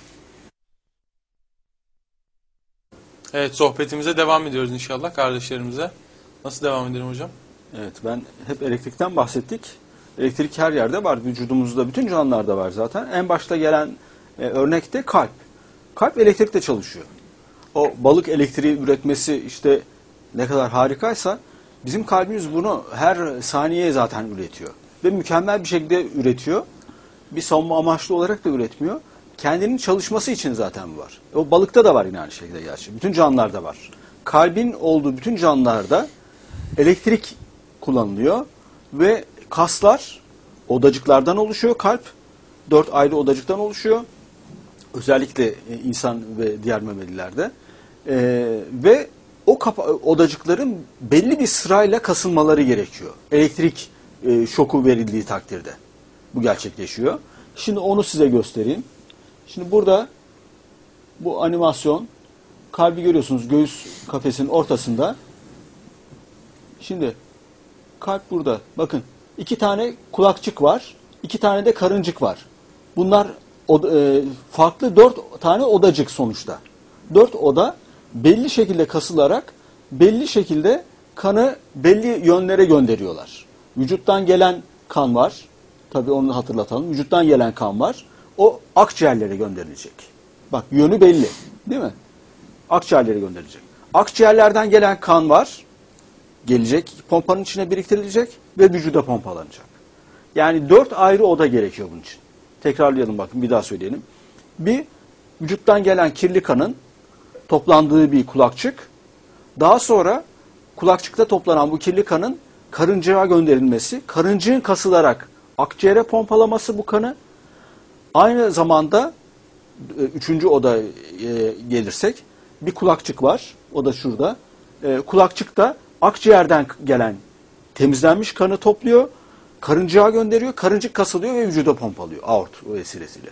Evet, sohbetimize devam ediyoruz inşallah kardeşlerimize. Nasıl devam edelim hocam? Evet, ben hep elektrikten bahsettik. Elektrik her yerde var. Vücudumuzda, bütün canlılarda var zaten. En başta gelen e, örnek de kalp. Kalp elektrikle çalışıyor. O balık elektriği üretmesi işte ne kadar harikaysa bizim kalbimiz bunu her saniye zaten üretiyor. Ve mükemmel bir şekilde üretiyor. Bir savunma amaçlı olarak da üretmiyor. Kendinin çalışması için zaten var. O balıkta da var yine aynı şekilde gerçi. Bütün canlılarda var. Kalbin olduğu bütün canlılarda elektrik kullanılıyor ve kaslar odacıklardan oluşuyor. Kalp dört ayrı odacıktan oluşuyor. Özellikle insan ve diğer memelilerde. Ee, ve o odacıkların belli bir sırayla kasılmaları gerekiyor. Elektrik e, şoku verildiği takdirde. Bu gerçekleşiyor. Şimdi onu size göstereyim. Şimdi burada bu animasyon, kalbi görüyorsunuz göğüs kafesinin ortasında. Şimdi kalp burada. Bakın iki tane kulakçık var. iki tane de karıncık var. Bunlar e, farklı dört tane odacık sonuçta. Dört oda belli şekilde kasılarak belli şekilde kanı belli yönlere gönderiyorlar. Vücuttan gelen kan var. Tabii onu hatırlatalım. Vücuttan gelen kan var. O akciğerlere gönderilecek. Bak yönü belli. Değil mi? akciğerlere gönderilecek. Akciğerlerden gelen kan var, gelecek, pompanın içine biriktirilecek ve vücuda pompalanacak. Yani dört ayrı oda gerekiyor bunun için. Tekrarlayalım bakın, bir daha söyleyelim. Bir, vücuttan gelen kirli kanın toplandığı bir kulakçık. Daha sonra kulakçıkta toplanan bu kirli kanın karıncaya gönderilmesi, karıncığın kasılarak akciğere pompalaması bu kanı. Aynı zamanda üçüncü oda e, gelirsek bir kulakçık var. O da şurada. E, kulakçıkta akciğerden gelen temizlenmiş kanı topluyor. Karıncaya gönderiyor. Karıncık kasılıyor ve vücuda pompalıyor. Aort vesilesiyle.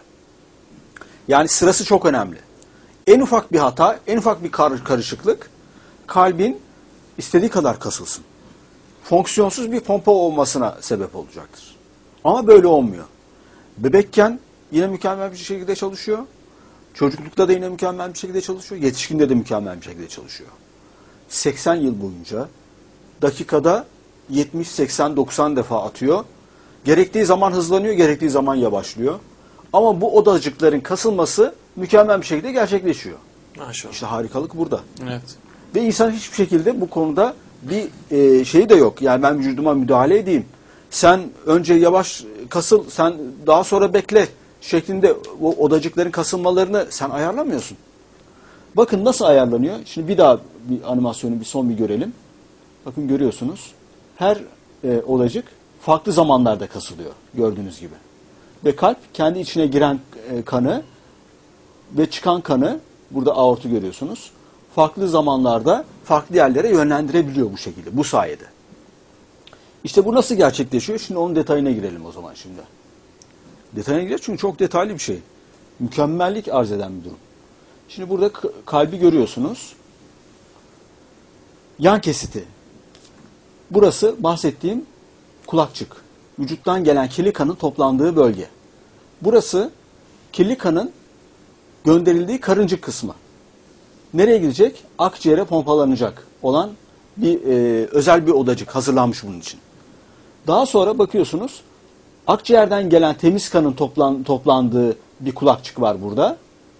Yani sırası çok önemli. En ufak bir hata, en ufak bir kar karışıklık kalbin istediği kadar kasılsın. Fonksiyonsuz bir pompa olmasına sebep olacaktır. Ama böyle olmuyor. Bebekken yine mükemmel bir şekilde çalışıyor. Çocuklukta da yine mükemmel bir şekilde çalışıyor. Yetişkinde de mükemmel bir şekilde çalışıyor. seksen yıl boyunca dakikada yetmiş, seksen, doksan defa atıyor. Gerektiği zaman hızlanıyor, gerektiği zaman yavaşlıyor. Ama bu odacıkların kasılması mükemmel bir şekilde gerçekleşiyor. Maşallah. İşte harikalık burada. Evet. Ve insan hiçbir şekilde bu konuda bir e, şey de yok. Yani ben vücuduma müdahale edeyim. Sen önce yavaş kasıl, sen daha sonra bekle şeklinde o odacıkların kasılmalarını sen ayarlamıyorsun. Bakın nasıl ayarlanıyor. Şimdi bir daha bir animasyonu bir son bir görelim. Bakın görüyorsunuz. Her e, odacık farklı zamanlarda kasılıyor gördüğünüz gibi. Ve kalp kendi içine giren e, kanı ve çıkan kanı, burada aortu görüyorsunuz, farklı zamanlarda farklı yerlere yönlendirebiliyor bu şekilde, bu sayede. İşte bu nasıl gerçekleşiyor? Şimdi onun detayına girelim o zaman şimdi. Detayına girelim çünkü çok detaylı bir şey. Mükemmellik arz eden bir durum. Şimdi burada kalbi görüyorsunuz. Yan kesiti. Burası bahsettiğim kulakçık. Vücuttan gelen kirli kanın toplandığı bölge. Burası kirli kanın gönderildiği karıncık kısmı. Nereye gidecek? Akciğere pompalanacak olan bir e, özel bir odacık hazırlanmış bunun için. Daha sonra bakıyorsunuz akciğerden gelen temiz kanın toplan, toplandığı bir kulakçık var burada.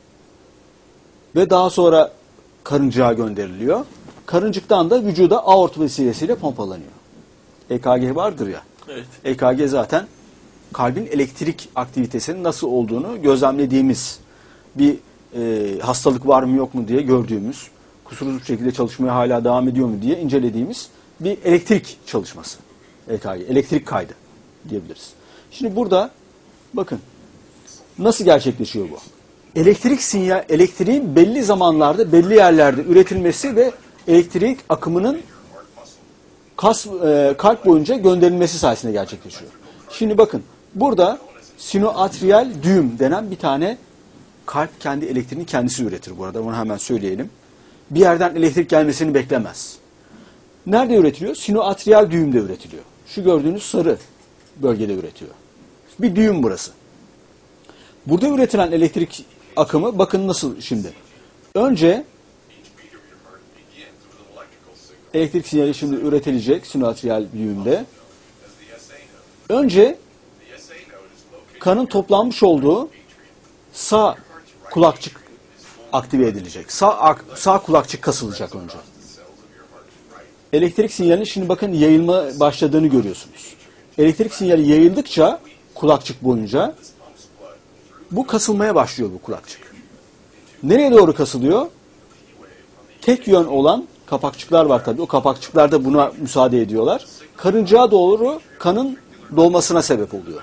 Ve daha sonra karıncığa gönderiliyor. Karıncıktan da vücuda aort vesilesiyle pompalanıyor. E K G vardır ya. Evet. E K G zaten kalbin elektrik aktivitesinin nasıl olduğunu gözlemlediğimiz, bir e, hastalık var mı yok mu diye gördüğümüz, kusursuz bir şekilde çalışmaya hala devam ediyor mu diye incelediğimiz bir elektrik çalışması. E K G, elektrik kaydı diyebiliriz. Şimdi burada bakın nasıl gerçekleşiyor bu? Elektrik sinyal, elektriğin belli zamanlarda, belli yerlerde üretilmesi ve elektrik akımının kas, e, kalp boyunca gönderilmesi sayesinde gerçekleşiyor. Şimdi bakın burada sinoatriyal düğüm denen bir tane, kalp kendi elektriğini kendisi üretir bu arada, bunu hemen söyleyelim. Bir yerden elektrik gelmesini beklemez. Nerede üretiliyor? Sinoatriyal düğümde üretiliyor. Şu gördüğünüz sarı bölgede üretiyor. Bir düğüm burası. Burada üretilen elektrik akımı bakın nasıl şimdi. Önce elektrik sinyali şimdi üretilecek sinoatriyal düğümde. Önce kanın toplanmış olduğu sağ kulakçık aktive edilecek. Sağ, sağ kulakçık kasılacak önce. Elektrik sinyalinin şimdi bakın yayılma başladığını görüyorsunuz. Elektrik sinyali yayıldıkça kulakçık boyunca bu kasılmaya başlıyor bu kulakçık. Nereye doğru kasılıyor? Tek yön olan kapakçıklar var tabii. O kapakçıklar da buna müsaade ediyorlar. Karıncaya doğru kanın dolmasına sebep oluyor.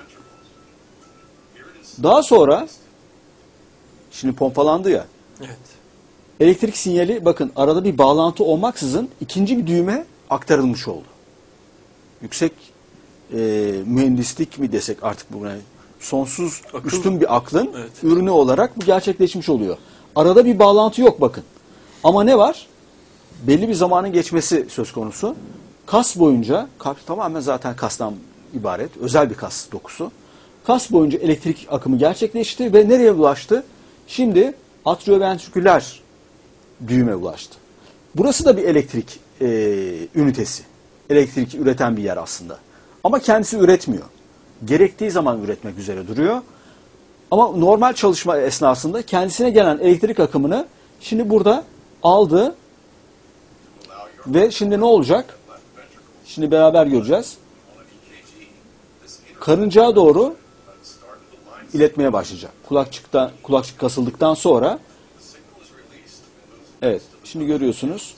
Daha sonra şimdi pompalandı ya. Evet. Elektrik sinyali bakın arada bir bağlantı olmaksızın ikinci bir düğme aktarılmış oldu. Yüksek e, mühendislik mi desek artık buna, sonsuz Akıl. üstün bir aklın Evet. ürünü olarak bu gerçekleşmiş oluyor. Arada bir bağlantı yok bakın. Ama ne var? Belli bir zamanın geçmesi söz konusu. Kas boyunca, kalp tamamen zaten kastan ibaret, özel bir kas dokusu. Kas boyunca elektrik akımı gerçekleşti ve nereye ulaştı? Şimdi atrioventriküler düğüme ulaştı. Burası da bir elektrik e, ünitesi. Elektrik üreten bir yer aslında. Ama kendisi üretmiyor. Gerektiği zaman üretmek üzere duruyor. Ama normal çalışma esnasında kendisine gelen elektrik akımını şimdi burada aldı ve şimdi ne olacak? Şimdi beraber göreceğiz. Karıncağa doğru iletmeye başlayacak. Kulakçıkta, kulakçık kasıldıktan sonra evet, şimdi görüyorsunuz.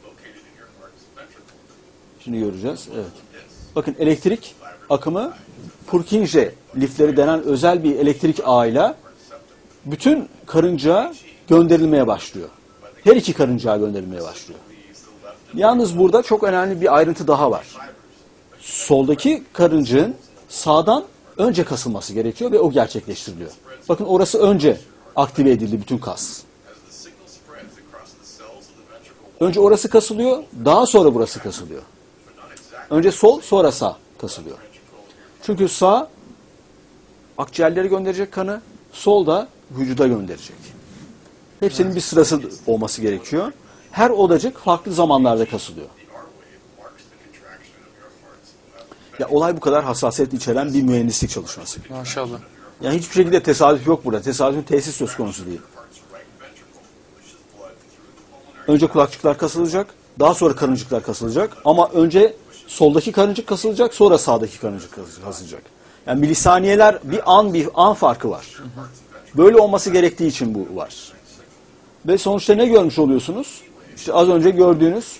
Şimdi göreceğiz. Evet. Bakın elektrik akımı Purkinje lifleri denen özel bir elektrik ağıyla bütün karıncağa gönderilmeye başlıyor. Her iki karıncağa gönderilmeye başlıyor. Yalnız burada çok önemli bir ayrıntı daha var. Soldaki karıncığın sağdan önce kasılması gerekiyor ve o gerçekleştiriliyor. Bakın orası önce aktive edildi bütün kas. Önce orası kasılıyor, daha sonra burası kasılıyor. Önce sol, sonra sağ kasılıyor. Çünkü sağ akciğerlere gönderecek kanı, sol da vücuda gönderecek. Hepsinin bir sırası olması gerekiyor. Her odacık farklı zamanlarda kasılıyor. Ya olay bu kadar hassasiyet içeren bir mühendislik çalışması. Maşallah. Yani hiçbir şekilde tesadüf yok burada. Tesadüfün tesis söz konusu değil. Önce kulakçıklar kasılacak, daha sonra karıncıklar kasılacak. Ama önce soldaki karıncık kasılacak, sonra sağdaki karıncık kasılacak. Yani milisaniyeler bir an bir an farkı var. Böyle olması gerektiği için bu var. Ve sonuçta ne görmüş oluyorsunuz? İşte az önce gördüğünüz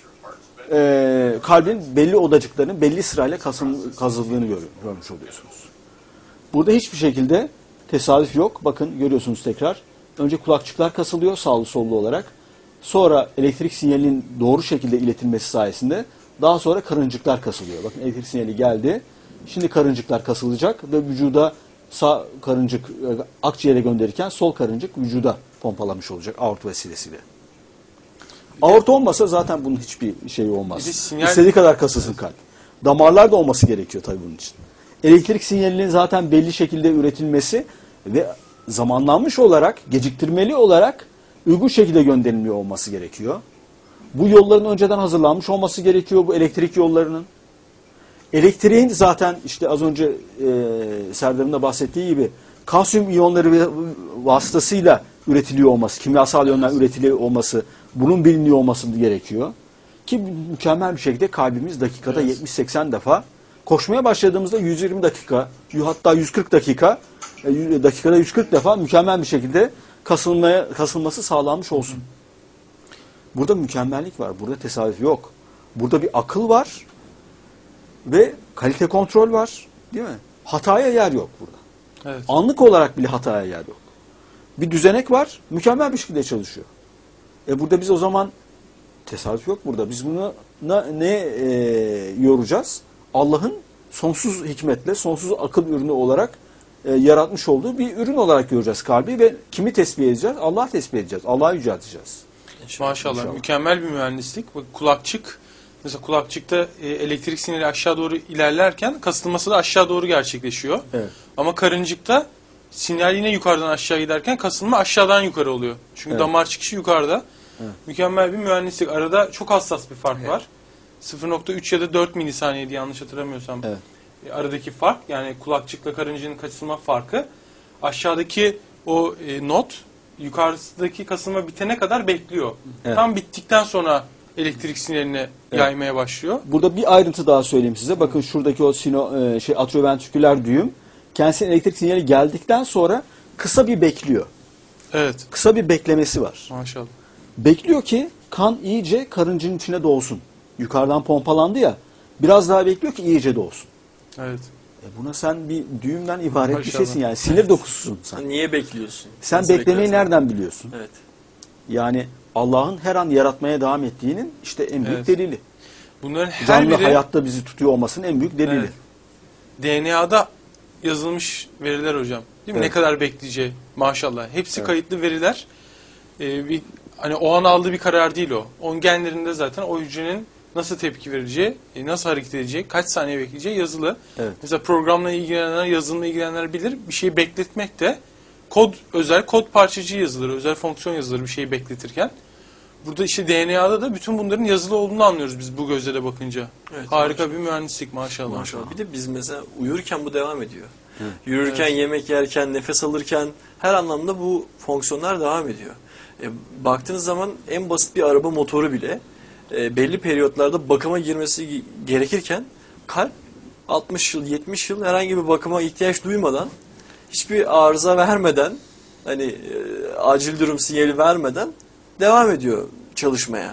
e, kalbin belli odacıklarının belli sırayla kasım, kazıldığını gör, görmüş oluyorsunuz. Burada hiçbir şekilde tesadüf yok. Bakın görüyorsunuz tekrar. Önce kulakçıklar kasılıyor sağlı sollu olarak. Sonra elektrik sinyalinin doğru şekilde iletilmesi sayesinde daha sonra karıncıklar kasılıyor. Bakın elektrik sinyali geldi. Şimdi karıncıklar kasılacak ve vücuda sağ karıncık akciğere gönderirken sol karıncık vücuda pompalamış olacak aorta vesilesiyle. Aorta olmasa zaten bunun hiçbir şeyi olmaz. Sinyal... İstediği kadar kasılsın kalp. Damarlar da olması gerekiyor tabii bunun için. Elektrik sinyalinin zaten belli şekilde üretilmesi ve zamanlanmış olarak, geciktirmeli olarak uygun şekilde gönderilmiyor olması gerekiyor. Bu yolların önceden hazırlanmış olması gerekiyor, bu elektrik yollarının. Elektriğin zaten işte az önce e, Serdar'ın da bahsettiği gibi kalsiyum iyonları vasıtasıyla üretiliyor olması, kimyasal yönden üretiliyor olması, bunun biliniyor olması gerekiyor. Ki mükemmel bir şekilde kalbimiz dakikada evet. yetmiş seksen defa, koşmaya başladığımızda yüz yirmi dakika, hatta yüz kırk dakika, dakikada yüz kırk defa mükemmel bir şekilde kasılmaya, kasılması sağlanmış olsun. Burada mükemmellik var, burada tesadüf yok. Burada bir akıl var ve kalite kontrol var, değil mi? Hataya yer yok burada. Evet. Anlık olarak bile hataya yer yok. Bir düzenek var, mükemmel bir şekilde çalışıyor. E burada biz o zaman tesadüf yok burada. Biz bunu ne, ne e, yoracağız? Allah'ın sonsuz hikmetle, sonsuz akıl ürünü olarak e, yaratmış olduğu bir ürün olarak göreceğiz kalbi ve kimi tesbih edeceğiz? Allah'ı tesbih edeceğiz. Allah'ı yücelteceğiz. Maşallah. İnşallah. Mükemmel bir mühendislik. Bak, kulakçık, mesela kulakçıkta e, elektrik sinyali aşağı doğru ilerlerken kasılması da aşağı doğru gerçekleşiyor. Evet. Ama karıncıkta sinyal yine yukarıdan aşağı giderken kasılma aşağıdan yukarı oluyor. Çünkü evet. damar çıkışı yukarıda. Evet. Mükemmel bir mühendislik. Arada çok hassas bir fark evet. var. sıfır nokta üç ya da dört milisaniyeydi yanlış hatırlamıyorsam. Evet. E, aradaki fark, yani kulakçıkla karıncığın kasılma farkı. Aşağıdaki o e, not yukarıdaki kasılma bitene kadar bekliyor. Evet. Tam bittikten sonra elektrik sinyalini evet. yaymaya başlıyor. Burada bir ayrıntı daha söyleyeyim size. Bakın şuradaki o sino, e, şey atrioventriküler düğüm kendisine elektrik sinyali geldikten sonra kısa bir bekliyor. Evet. Kısa bir beklemesi var. Maşallah. Bekliyor ki kan iyice karıncığın içine dolsun. Yukarıdan pompalandı ya. Biraz daha bekliyor ki iyice dolsun. Evet. E buna sen bir düğümden ibaret Maşallah. bir şeysin yani. Sinir evet. dokususun sen. Niye bekliyorsun? Sen Nasıl beklemeyi nereden biliyorsun? Evet. Yani Allah'ın her an yaratmaya devam ettiğinin işte en büyük evet. delili. Bunların her Canlı biri hayatta bizi tutuyor olmasının en büyük delili. Evet. D N A'da yazılmış veriler hocam. Değil mi? Evet. Ne kadar bekleyeceği maşallah. Hepsi evet. kayıtlı veriler. Ee, bir hani o an aldığı bir karar değil o. Onun genlerinde zaten o hücrenin nasıl tepki vereceği, nasıl hareket edeceği, kaç saniye bekleyeceği yazılı. Evet. Mesela programla ilgilenenler, yazılımla ilgilenenler bilir. Bir şeyi bekletmek de kod, özel kod parçacığı yazılır, özel fonksiyon yazılır bir şeyi bekletirken. Burada işte D N A'da da bütün bunların yazılı olduğunu anlıyoruz biz bu gözle de bakınca. Evet, harika maşallah. Bir mühendislik maşallah. Maşallah. Bir de biz mesela uyurken bu devam ediyor. Hı. Yürürken, evet. yemek yerken, nefes alırken her anlamda bu fonksiyonlar devam ediyor. E, baktığınız zaman en basit bir araba motoru bile e, belli periyotlarda bakıma girmesi gerekirken kalp altmış yıl, yetmiş yıl herhangi bir bakıma ihtiyaç duymadan, hiçbir arıza vermeden, hani e, acil durum sinyali vermeden devam ediyor çalışmaya.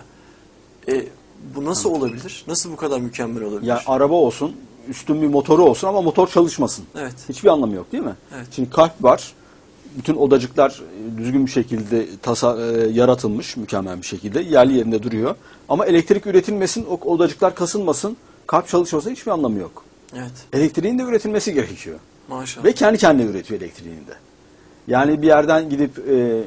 E, bu nasıl olabilir? Nasıl bu kadar mükemmel olabilir? Ya araba olsun, üstün bir motoru olsun ama motor çalışmasın. Evet. Hiçbir anlamı yok değil mi? Evet. Şimdi kalp var. Bütün odacıklar düzgün bir şekilde tasa, e, yaratılmış mükemmel bir şekilde. Yerli yerinde duruyor. Ama elektrik üretilmesin, o odacıklar kasılmasın, kalp çalışmasın hiçbir anlamı yok. Evet. Elektriğin de üretilmesi gerekiyor. Maşallah. Ve kendi kendine üretiyor elektriğini de. Yani bir yerden gidip e,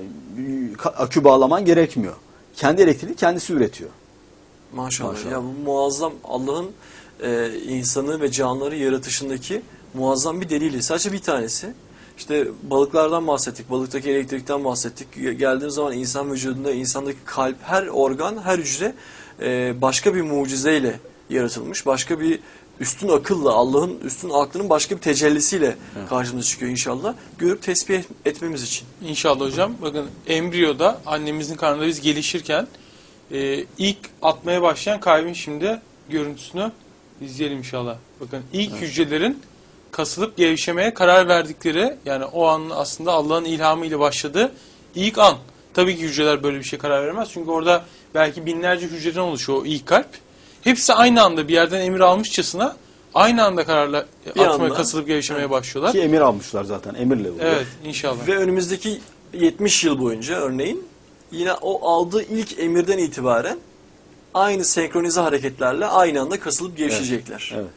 akü bağlaman gerekmiyor. Kendi elektriğini kendisi üretiyor. Maşallah. Maşallah. Ya bu muazzam Allah'ın e, insanı ve canlıları yaratışındaki muazzam bir delili. Sadece bir tanesi. İşte balıklardan bahsettik, balıktaki elektrikten bahsettik. Geldiğimiz zaman insan vücudunda, insandaki kalp, her organ, her hücre e, başka bir mucizeyle yaratılmış. Başka bir üstün akılla, Allah'ın üstün aklının başka bir tecellisiyle evet. karşımıza çıkıyor inşallah. Görüp tesbih etmemiz için. İnşallah hocam. Bakın embriyoda annemizin karnında biz gelişirken e, ilk atmaya başlayan kalbin şimdi görüntüsünü izleyelim inşallah. Bakın ilk evet. hücrelerin kasılıp gevşemeye karar verdikleri, yani o an aslında Allah'ın ilhamıyla başladığı ilk an. Tabii ki hücreler böyle bir şey karar vermez. Çünkü orada belki binlerce hücreden oluşuyor o ilk kalp. Hepsi aynı anda bir yerden emir almışçasına aynı anda kararla bir atmaya, anda, kasılıp gevşemeye evet. başlıyorlar. Ki emir almışlar zaten, emirle oluyor. Evet, inşallah. Ve önümüzdeki yetmiş yıl boyunca örneğin yine o aldığı ilk emirden itibaren aynı senkronize hareketlerle aynı anda kasılıp gevşeyecekler. Evet. evet.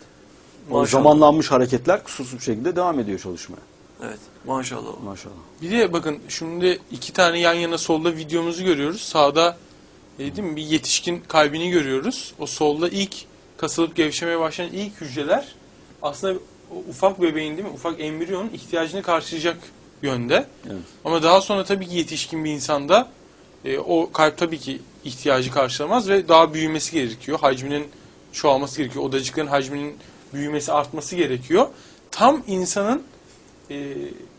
O zamanlanmış hareketler kusursuz bir şekilde devam ediyor çalışmaya. Evet. Maşallah. Maşallah. Bir de bakın şimdi iki tane yan yana solda videomuzu görüyoruz. Sağda e, değil mi, bir yetişkin kalbini görüyoruz. O solda ilk kasılıp gevşemeye başlayan ilk hücreler aslında o ufak bebeğin, değil mi, ufak embriyonun ihtiyacını karşılayacak yönde. Evet. Ama daha sonra tabii ki yetişkin bir insanda e, o kalp tabii ki ihtiyacı karşılamaz ve daha büyümesi gerekiyor. Hacminin çoğalması gerekiyor. Odacıkların hacminin büyümesi, artması gerekiyor. Tam insanın e,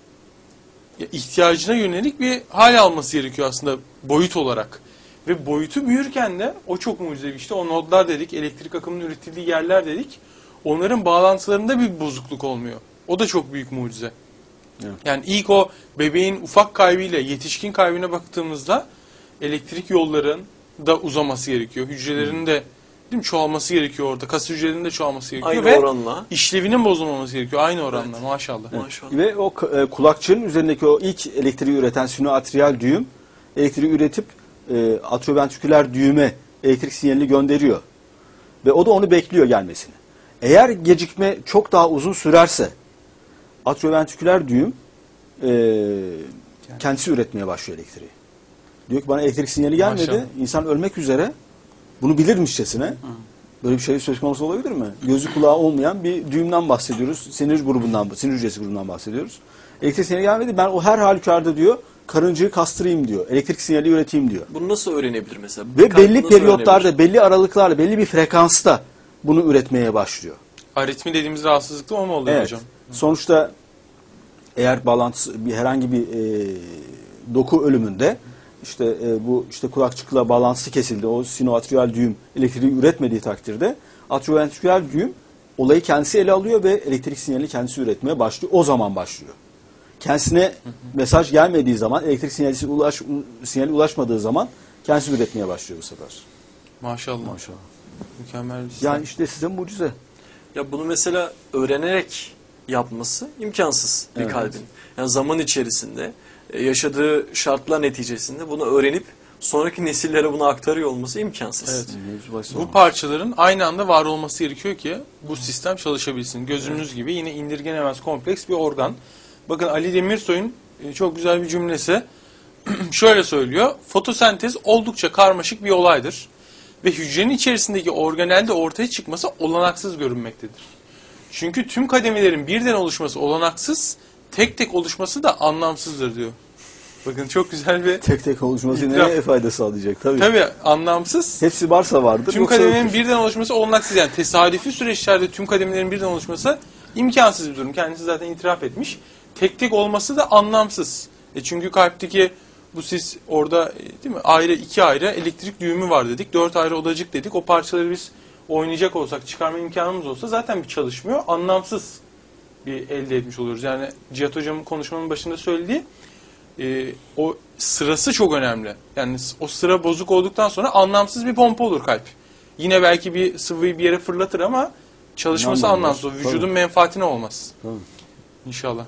ihtiyacına yönelik bir hal alması gerekiyor aslında boyut olarak. Ve boyutu büyürken de o çok mucizevi. İşte o nodlar dedik, elektrik akımının üretildiği yerler dedik. Onların bağlantılarında bir bozukluk olmuyor. O da çok büyük mucize. Evet. Yani ilk o bebeğin ufak kalbiyle yetişkin kalbine baktığımızda elektrik yolların da uzaması gerekiyor. Hücrelerin de değil mi, çoğalması gerekiyor orada. Kas hücrelerinin de çoğalması gerekiyor. Aynı ve oranla. işlevinin bozulmaması gerekiyor. Aynı oranla. Evet. Maşallah. Evet. Maşallah. Ve o e, kulakçığın üzerindeki o ilk elektriği üreten sinoatriyal düğüm elektriği üretip e, atrioventriküler düğüme elektrik sinyalini gönderiyor. Ve o da onu bekliyor gelmesini. Eğer gecikme çok daha uzun sürerse atrioventriküler düğüm e, kendisi üretmeye başlıyor elektriği. Diyor ki bana elektrik sinyali gelmedi. Maşallah. İnsan ölmek üzere. Bunu bilirmişçesine. Böyle bir şey söz konusu olabilir mi? Gözü kulağı olmayan bir düğümden bahsediyoruz. Sinir grubundan, sinir hücresi grubundan bahsediyoruz. Elektrik sinyali gelmedi. Ben o her halükarda diyor karıncayı kastırayım diyor. Elektrik sinyali üreteyim diyor. Bunu nasıl öğrenebilir mesela? Ve Kalp belli periyotlarda, belli aralıklarla, belli bir frekansta bunu üretmeye başlıyor. Aritmi dediğimiz rahatsızlıkta o mu oluyor evet. hocam? Sonuçta eğer bağlantısı bir herhangi bir e, doku ölümünde İşte e, bu işte kulakçıkla bağlantısı kesildi. O sinoatriyal düğüm elektriği üretmediği takdirde atrioventriküler düğüm olayı kendisi ele alıyor ve elektrik sinyalini kendisi üretmeye başlıyor. O zaman başlıyor. Kendisine hı hı. mesaj gelmediği zaman, elektrik sinyali, ulaş, sinyali ulaşmadığı zaman kendisi üretmeye başlıyor bu sefer. Maşallah. Maşallah. Mükemmel bir sistem. Yani işte size mucize. Ya bunu mesela öğrenerek yapması imkansız bir evet. kalbin. Yani zaman içerisinde yaşadığı şartlar neticesinde bunu öğrenip sonraki nesillere bunu aktarıyor olması imkansız. Evet. Bu parçaların aynı anda var olması gerekiyor ki bu sistem çalışabilsin. Gözümüz evet. gibi yine indirgenemez kompleks bir organ. Bakın Ali Demirsoy'un çok güzel bir cümlesi şöyle söylüyor. Fotosentez oldukça karmaşık bir olaydır. Ve hücrenin içerisindeki organelde ortaya çıkması olanaksız görünmektedir. Çünkü tüm kademelerin birden oluşması olanaksız, tek tek oluşması da anlamsızdır diyor. Bakın çok güzel bir tek tek oluşması neye fayda sağlayacak tabii. Tabii anlamsız. Hepsi varsa vardır. Tüm kademelerin yoktur. Birden oluşması olanaksız, yani tesadüfi süreçlerde tüm kademelerin birden oluşması imkansız bir durum. Kendisi zaten itiraf etmiş. Tek tek olması da anlamsız. E çünkü kalpteki Bu siz orada değil mi ayrı iki ayrı elektrik düğümü var dedik. Dört ayrı odacık dedik. O parçaları biz oynayacak olsak, çıkarma imkanımız olsa zaten bir çalışmıyor. Anlamsız bir elde etmiş oluyoruz. Yani Cihat Hocam'ın konuşmanın başında söylediği e, o sırası çok önemli. Yani o sıra bozuk olduktan sonra anlamsız bir pompa olur kalp. Yine belki bir sıvıyı bir yere fırlatır ama çalışması Anlamlı. anlamsız. O vücudun Tabii. menfaatine olmaz. Tabii. İnşallah.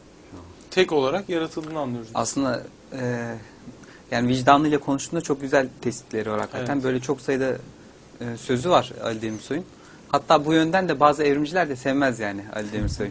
Tek olarak yaratıldığını anlıyoruz. Aslında e, yani vicdanıyla konuştuğunda çok güzel tespitleri var hakikaten. Evet. Böyle çok sayıda e, sözü var Ali Demirsoy'un. Hatta bu yönden de bazı evrimciler de sevmez yani Ali Demirsoy'u.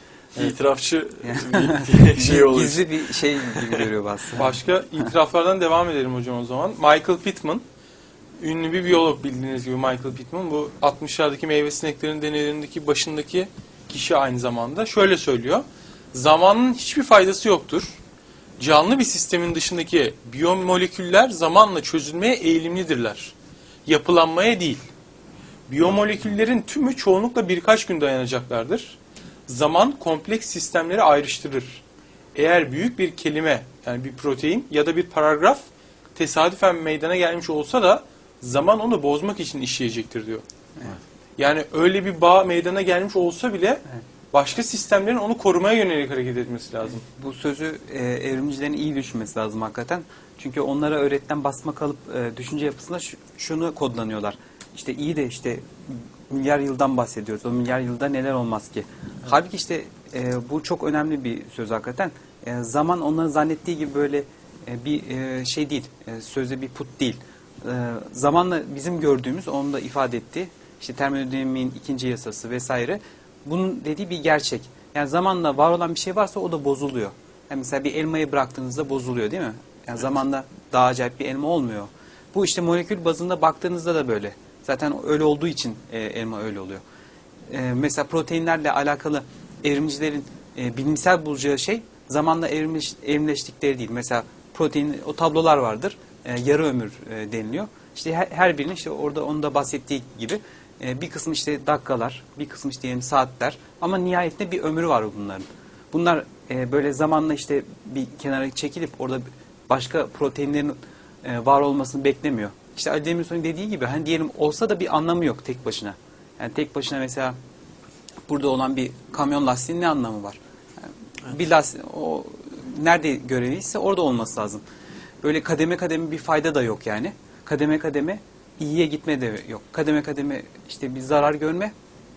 İtirafçı Yani bir şey oluyor. gizli bir şey gibi görüyor bazı. Başka itiraflardan devam edelim hocam o zaman. Michael Pittman, ünlü bir biyolog bildiğiniz gibi Michael Pittman. Bu altmışlardaki meyve sineklerin deneylerindeki başındaki kişi aynı zamanda. Şöyle söylüyor. Zamanın hiçbir faydası yoktur. Canlı bir sistemin dışındaki biyomoleküller zamanla çözülmeye eğilimlidirler. Yapılanmaya değil. Biyomoleküllerin tümü çoğunlukla birkaç gün dayanacaklardır. Zaman kompleks sistemleri ayrıştırır. Eğer büyük bir kelime, yani bir protein ya da bir paragraf tesadüfen meydana gelmiş olsa da zaman onu bozmak için işleyecektir diyor. Evet. Yani öyle bir bağ meydana gelmiş olsa bile başka sistemlerin onu korumaya yönelik hareket etmesi lazım. Bu sözü e, evrimcilerin iyi düşünmesi lazım hakikaten. Çünkü onlara öğretilen basma kalıp e, düşünce yapısında şu- şunu kodlanıyorlar. İşte iyi de işte milyar yıldan bahsediyoruz. O milyar yılda neler olmaz ki? Halbuki işte e, bu çok önemli bir söz hakikaten. E, zaman onların zannettiği gibi böyle e, bir e, şey değil. E, sözde bir put değil. E, zamanla bizim gördüğümüz, onun da ifade ettiği işte termodinamiğin ikinci yasası vesaire. Bunun dediği bir gerçek. Yani zamanla var olan bir şey varsa o da bozuluyor. Yani mesela bir elmayı bıraktığınızda bozuluyor değil mi? Yani zamanla daha acayip bir elma olmuyor. Bu işte molekül bazında baktığınızda da böyle. Zaten öyle olduğu için e, elma öyle oluyor. E, mesela proteinlerle alakalı evrimcilerin e, bilimsel bulacağı şey zamanla evrimleş, evrimleştikleri değil. Mesela protein, o tablolar vardır. E, yarı ömür e, deniliyor. İşte her, her birinin işte orada onun da bahsettiği gibi e, bir kısmı işte dakikalar, bir kısmı işte diyelim saatler ama nihayetinde bir ömrü var bunların. Bunlar e, böyle zamanla işte bir kenara çekilip orada başka proteinlerin e, var olmasını beklemiyor. İşte Ali Demirsoy'un dediği gibi hani diyelim olsa da bir anlamı yok tek başına. Yani tek başına mesela burada olan bir kamyon lastiğinin ne anlamı var? Yani evet. Bir lastik o nerede görevliyse orada olması lazım. Böyle kademe kademe bir fayda da yok yani. Kademe kademe iyiye gitme de yok. Kademe kademe işte bir zarar görme.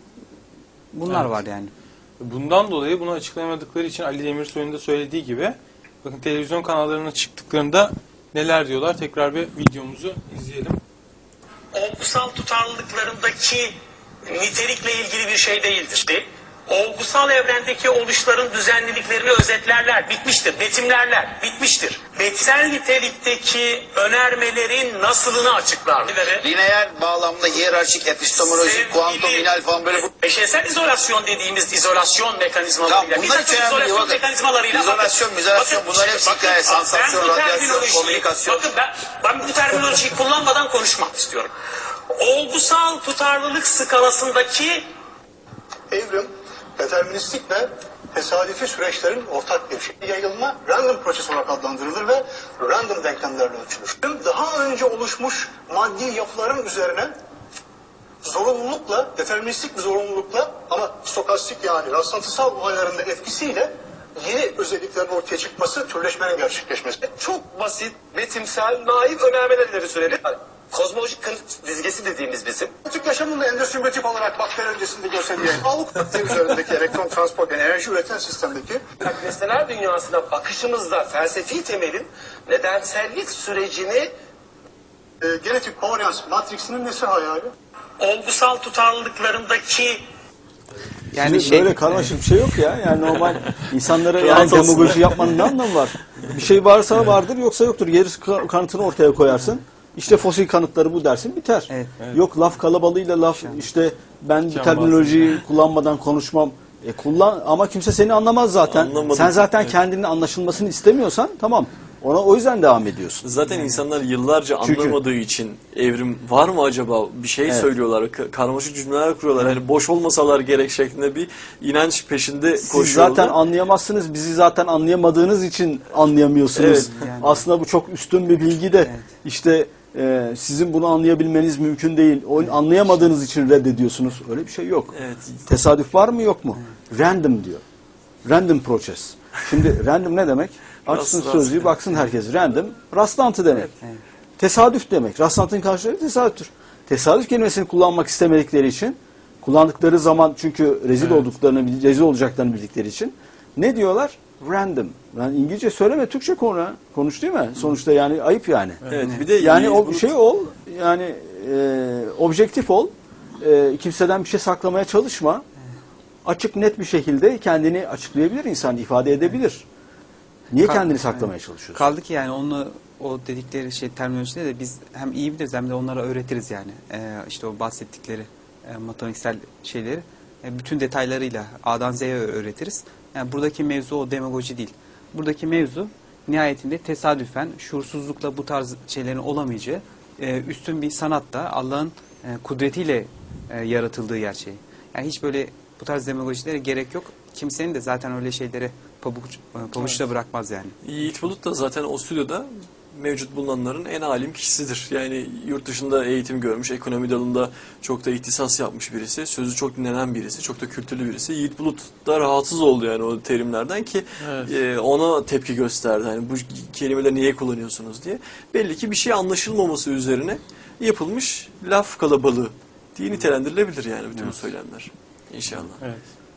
Bunlar Evet. var yani. Bundan dolayı bunu açıklayamadıkları için Ali Demirsoy'un da söylediği gibi bakın televizyon kanallarına çıktıklarında neler diyorlar? Tekrar bir videomuzu izleyelim. Olgusal tutarlılıklarındaki nitelikle ilgili bir şey değildir. Olgusal evrendeki oluşların düzenliliklerini özetlerler, bitmiştir. Betimlerler, bitmiştir. Betsel nitelikteki önermelerin nasılını açıklarlar. Lineer bağlamda hiyerarşik, epistemolojik, Sevgili- kuantum, inal falan böyle bu... Eşeysel izolasyon dediğimiz izolasyon mekanizmalarıyla, Tamam, bunlar bir takım hiç önemli değil, izolasyon bakın. mekanizmalarıyla... İzolasyon, mizolasyon, bunlar hepsi bakın, hikaye, bakın, sansasyon, ben bu radyasyon, terminolojiyi- komünikasyon. Bakın ben, ben bu terminolojiyi kullanmadan konuşmak istiyorum. Olgusal tutarlılık skalasındaki Evrim, deterministik ve tesadüfi süreçlerin ortak bir şey. Yayılma random proses olarak adlandırılır ve random denklemlerle ölçülür. Daha önce oluşmuş maddi yapıların üzerine zorunlulukla, deterministik bir zorunlulukla ama stokastik yani rastlantısal olayların da etkisiyle yeni özelliklerin ortaya çıkması, türleşmenin gerçekleşmesi. Çok basit, betimsel, naif önermeler sürelim. Kozmolojik kanıt dizgesi dediğimiz bizim. Türk yaşamında endosümmetik olarak bakteri öncesinde gösterilen Avuk üzerindeki elektron transport yani enerji üreten sistemdeki Nesneler dünyasına bakışımızda felsefi temelin nedensellik sürecini e, genetik kovaryans matriksinin nesi hayali? olgusal tutarlılıklarındaki Yani Şimdi şey, böyle karmaşık bir şey yok ya. Yani normal insanlara yani Rahat olsun. demagoji yapmanın ne anlamı var? Bir şey varsa vardır yoksa yoktur. Gerisi ka- kanıtını ortaya koyarsın. İşte fosil kanıtları bu dersin biter. Evet, Yok laf kalabalığıyla laf işte ben bu Can terminolojiyi kullanmadan konuşmam. E kullan ama kimse seni anlamaz zaten. Anlamadım. Sen zaten Evet. kendinin anlaşılmasını istemiyorsan tamam. Ona o yüzden devam ediyorsun. Zaten insanlar yıllarca Çünkü- anlamadığı için evrim var mı acaba bir şey Evet. söylüyorlar, ka- karmaşık cümleler kuruyorlar. Hani boş olmasalar gerek şeklinde bir inanç peşinde Siz koşuyorlar. zaten anlayamazsınız. Bizi zaten anlayamadığınız için anlayamıyorsunuz. Evet. Yani- Aslında bu çok üstün bir bilgi de Evet. işte e, sizin bunu anlayabilmeniz mümkün değil. O anlayamadığınız için reddediyorsunuz. Öyle bir şey yok. Evet. Tesadüf var mı yok mu? Random diyor. Random process. Şimdi random ne demek? Açsın Rast- sözlüğü rast- baksın herkes. Random rastlantı demek. Evet. Tesadüf demek. Rastlantının karşılığı tesadüftür. Tesadüf kelimesini kullanmak istemedikleri için, kullandıkları zaman çünkü rezil Evet. olduklarını, rezil olacaklarını bildikleri için ne diyorlar? Random. Yani İngilizce söyleme, Türkçe konu, konuş değil mi? Sonuçta yani ayıp yani. Evet, bir de Yani Yiğit o Bulut- şey ol, yani e, objektif ol, e, kimseden bir şey saklamaya çalışma. Açık net bir şekilde kendini açıklayabilir insan, ifade edebilir. Niye Kal- kendini saklamaya çalışıyorsun? Kaldı ki yani onu o dedikleri şey terminolojide de biz hem iyi biliriz hem de onlara öğretiriz yani. Ee, işte o bahsettikleri e, matematiksel şeyleri e, bütün detaylarıyla A'dan Z'ye öğretiriz. Yani buradaki mevzu o demagoji değil. Buradaki mevzu nihayetinde tesadüfen şuursuzlukla bu tarz şeylerin olamayacağı e, üstün bir sanatta Allah'ın e, kudretiyle e, yaratıldığı gerçeği. Yani hiç böyle bu tarz demagojilere gerek yok. Kimsenin de zaten öyle şeylere pabuç, pabuçta bırakmaz yani. Yiğit Bulut da zaten o stüdyoda mevcut bulunanların en alim kişisidir. Yani yurt dışında eğitim görmüş, ekonomi dalında çok da ihtisas yapmış birisi, sözü çok dinlenen birisi, çok da kültürlü birisi. Yiğit Bulut da rahatsız oldu yani o terimlerden ki Evet. e, ona tepki gösterdi. Yani bu kelimeleri niye kullanıyorsunuz diye. Belli ki bir şey anlaşılmaması üzerine yapılmış laf kalabalığı diye nitelendirilebilir yani bütün bu söylemler. İnşallah. Evet.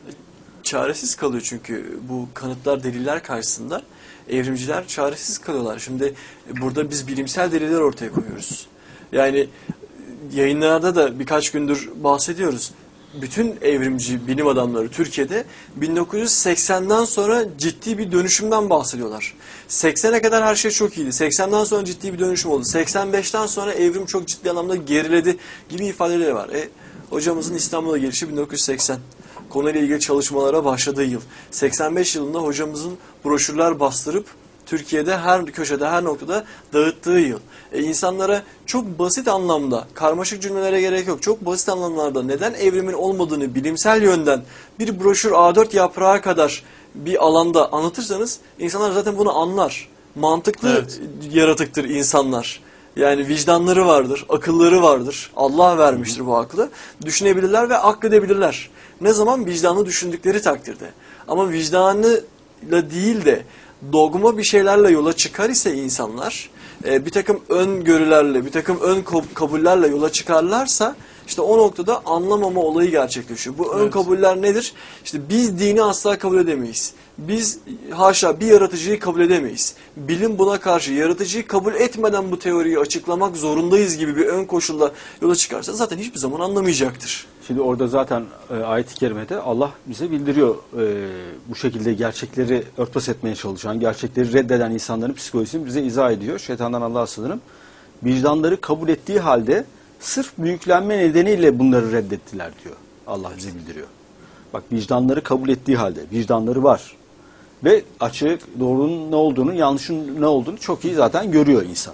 Çaresiz kalıyor çünkü bu kanıtlar, deliller karşısında evrimciler çaresiz kalıyorlar. Şimdi burada biz bilimsel deliller ortaya koyuyoruz. Yani yayınlarda da birkaç gündür bahsediyoruz. Bütün evrimci bilim adamları Türkiye'de bin dokuz yüz seksenden sonra ciddi bir dönüşümden bahsediyorlar. seksene kadar her şey çok iyiydi. seksenden sonra ciddi bir dönüşüm oldu. seksen beşten sonra evrim çok ciddi anlamda geriledi gibi ifadeleri var. E, hocamızın İstanbul'a gelişi bin dokuz yüz seksen. Konuyla ilgili çalışmalara başladığı yıl. seksen beş yılında hocamızın broşürler bastırıp Türkiye'de her köşede, her noktada dağıttığı yıl. E, insanlara çok basit anlamda, karmaşık cümlelere gerek yok, çok basit anlamlarda neden evrimin olmadığını bilimsel yönden bir broşür A dört yaprağı kadar bir alanda anlatırsanız insanlar zaten bunu anlar. Mantıklı Evet. yaratıktır insanlar. Yani vicdanları vardır, akılları vardır. Allah vermiştir bu aklı. Düşünebilirler ve akledebilirler. Ne zaman? Vicdanlı düşündükleri takdirde. Ama vicdanıyla değil de dogma bir şeylerle yola çıkar ise insanlar, bir takım öngörülerle, bir takım ön kabullerle yola çıkarlarsa işte o noktada anlamama olayı gerçekleşiyor. Bu ön Evet. kabuller nedir? İşte biz dini asla kabul edemeyiz. Biz haşa bir yaratıcıyı kabul edemeyiz. Bilim buna karşı yaratıcıyı kabul etmeden bu teoriyi açıklamak zorundayız gibi bir ön koşulla yola çıkarsa zaten hiçbir zaman anlamayacaktır. Şimdi orada zaten e, ayet-i kerimede Allah bize bildiriyor e, bu şekilde gerçekleri örtbas etmeye çalışan, gerçekleri reddeden insanların psikolojisini bize izah ediyor. Şeytandan Allah'a sığınırım. Vicdanları kabul ettiği halde sırf büyüklenme nedeniyle bunları reddettiler diyor. Allah bize bildiriyor. Bak vicdanları kabul ettiği halde, vicdanları var. Ve açık, doğrunun ne olduğunu, yanlışın ne olduğunu çok iyi zaten görüyor insan.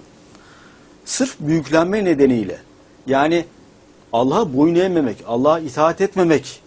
Sırf büyüklenme nedeniyle, yani Allah'a boyun eğmemek, Allah'a itaat etmemek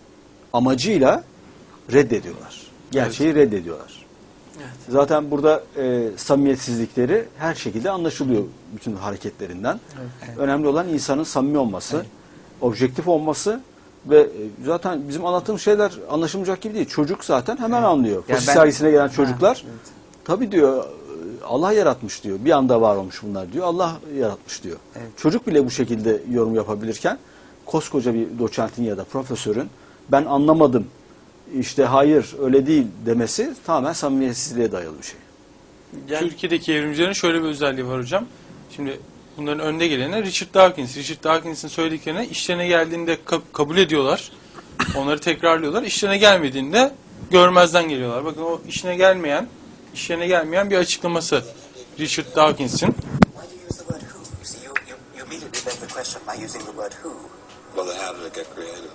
amacıyla reddediyorlar. Gerçeği reddediyorlar. Evet. Zaten burada e, samimiyetsizlikleri her şekilde anlaşılıyor bütün hareketlerinden. Evet. Önemli olan insanın samimi olması, objektif olması ve e, zaten bizim anlattığımız şeyler anlaşılmayacak gibi değil. Çocuk zaten hemen anlıyor. Ya Fosil ben- sergisine gelen çocuklar, Ha, evet. tabii diyor Allah yaratmış diyor. Bir anda var olmuş bunlar diyor. Allah yaratmış diyor. Evet. Çocuk bile bu şekilde yorum yapabilirken koskoca bir doçentin ya da profesörün ben anlamadım, işte hayır öyle değil demesi tamamen samimiyetsizliğe dayalı bir şey. Yani Türkiye'deki evrimcilerin şöyle bir özelliği var hocam. Şimdi bunların önde geleni Richard Dawkins. Richard Dawkins'in söylediklerini işlerine geldiğinde ka- kabul ediyorlar. Onları tekrarlıyorlar. İşlerine gelmediğinde görmezden geliyorlar. Bakın o işine gelmeyen, işlerine gelmeyen bir açıklaması Richard Dawkins'in. Why do you use the word who? You see, you, you, you immediately beg the question by using the word who. Well, then how did it get created?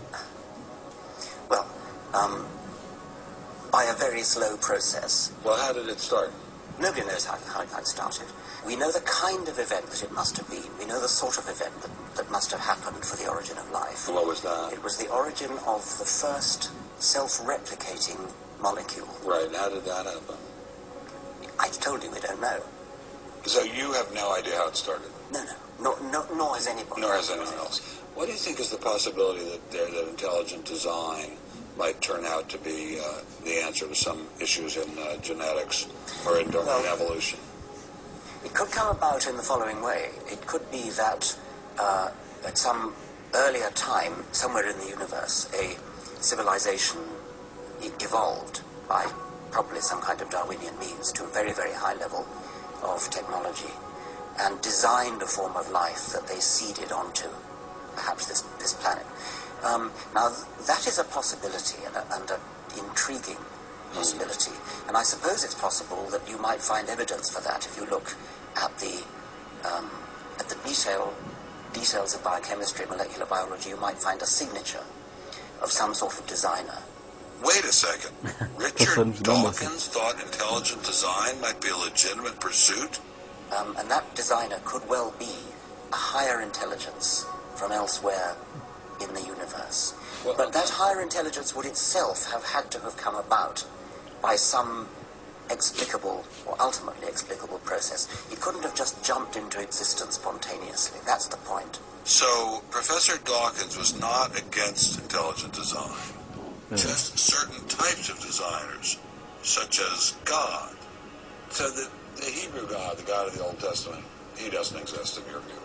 Well, um, by a very slow process. Well, how did it start? Nobody knows how, how, how it started. We know the kind of event that it must have been. We know the sort of event that, that must have happened for the origin of life. What was that? It was the origin of the first self-replicating molecule. Right, how did that happen? I told you we don't know. So you have no idea how it started? No, no, nor, no, nor has anybody. Nor has anyone else. What do you think is the possibility that, there, that intelligent design might turn out to be uh, the answer to some issues in uh, genetics or in, Well, in evolution? It could come about in the following way. It could be that uh, at some earlier time, somewhere in the universe, a civilization e- evolved by probably some kind of Darwinian means to a very, very high level of technology and designed a form of life that they seeded onto, perhaps this, this planet. Um, now, th- that is a possibility and, a, and an intriguing possibility. And I suppose it's possible that you might find evidence for that if you look at the um, at the detail details of biochemistry, molecular biology. You might find a signature of some sort of designer. Wait a second. Richard Dawkins thought intelligent design might be a legitimate pursuit? Um, and that designer could well be a higher intelligence from elsewhere in the universe. Well, but that higher intelligence would itself have had to have come about by some explicable or ultimately explicable process. It couldn't have just jumped into existence spontaneously. That's the point. So Professor Dawkins was not against intelligent design. Just certain types of designers, such as God. So the, the Hebrew God, the God of the Old Testament, he doesn't exist in your view.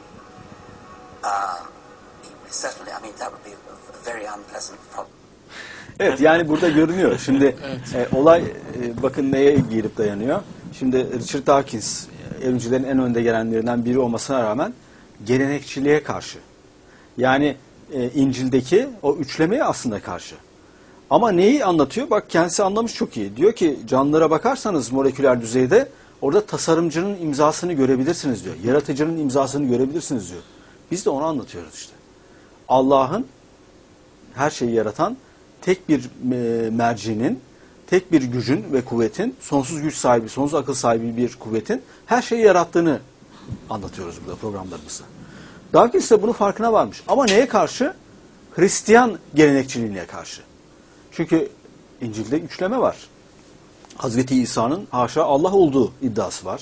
Uh, certainly, I mean, that would be a very unpleasant problem. Evet, yani burada görünüyor. Şimdi e, olay e, bakın neye girip dayanıyor. Şimdi Richard Dawkins e, evrimcilerin en önde gelenlerinden biri olmasına rağmen gelenekçiliğe karşı. Yani e, İncil'deki o üçlemeye aslında karşı. Ama neyi anlatıyor? Bak kendisi anlamış çok iyi. Diyor ki canlılara bakarsanız moleküler düzeyde orada tasarımcının imzasını görebilirsiniz diyor. Yaratıcının imzasını görebilirsiniz diyor. Biz de onu anlatıyoruz işte. Allah'ın her şeyi yaratan tek bir e, mercinin, tek bir gücün ve kuvvetin, sonsuz güç sahibi, sonsuz akıl sahibi bir kuvvetin her şeyi yarattığını anlatıyoruz burada programlarımızda. Dawkins ise bunun farkına varmış. Ama neye karşı? Hristiyan gelenekçiliğine karşı. Çünkü İncil'de üçleme var. Hazreti İsa'nın haşa Allah olduğu iddiası var.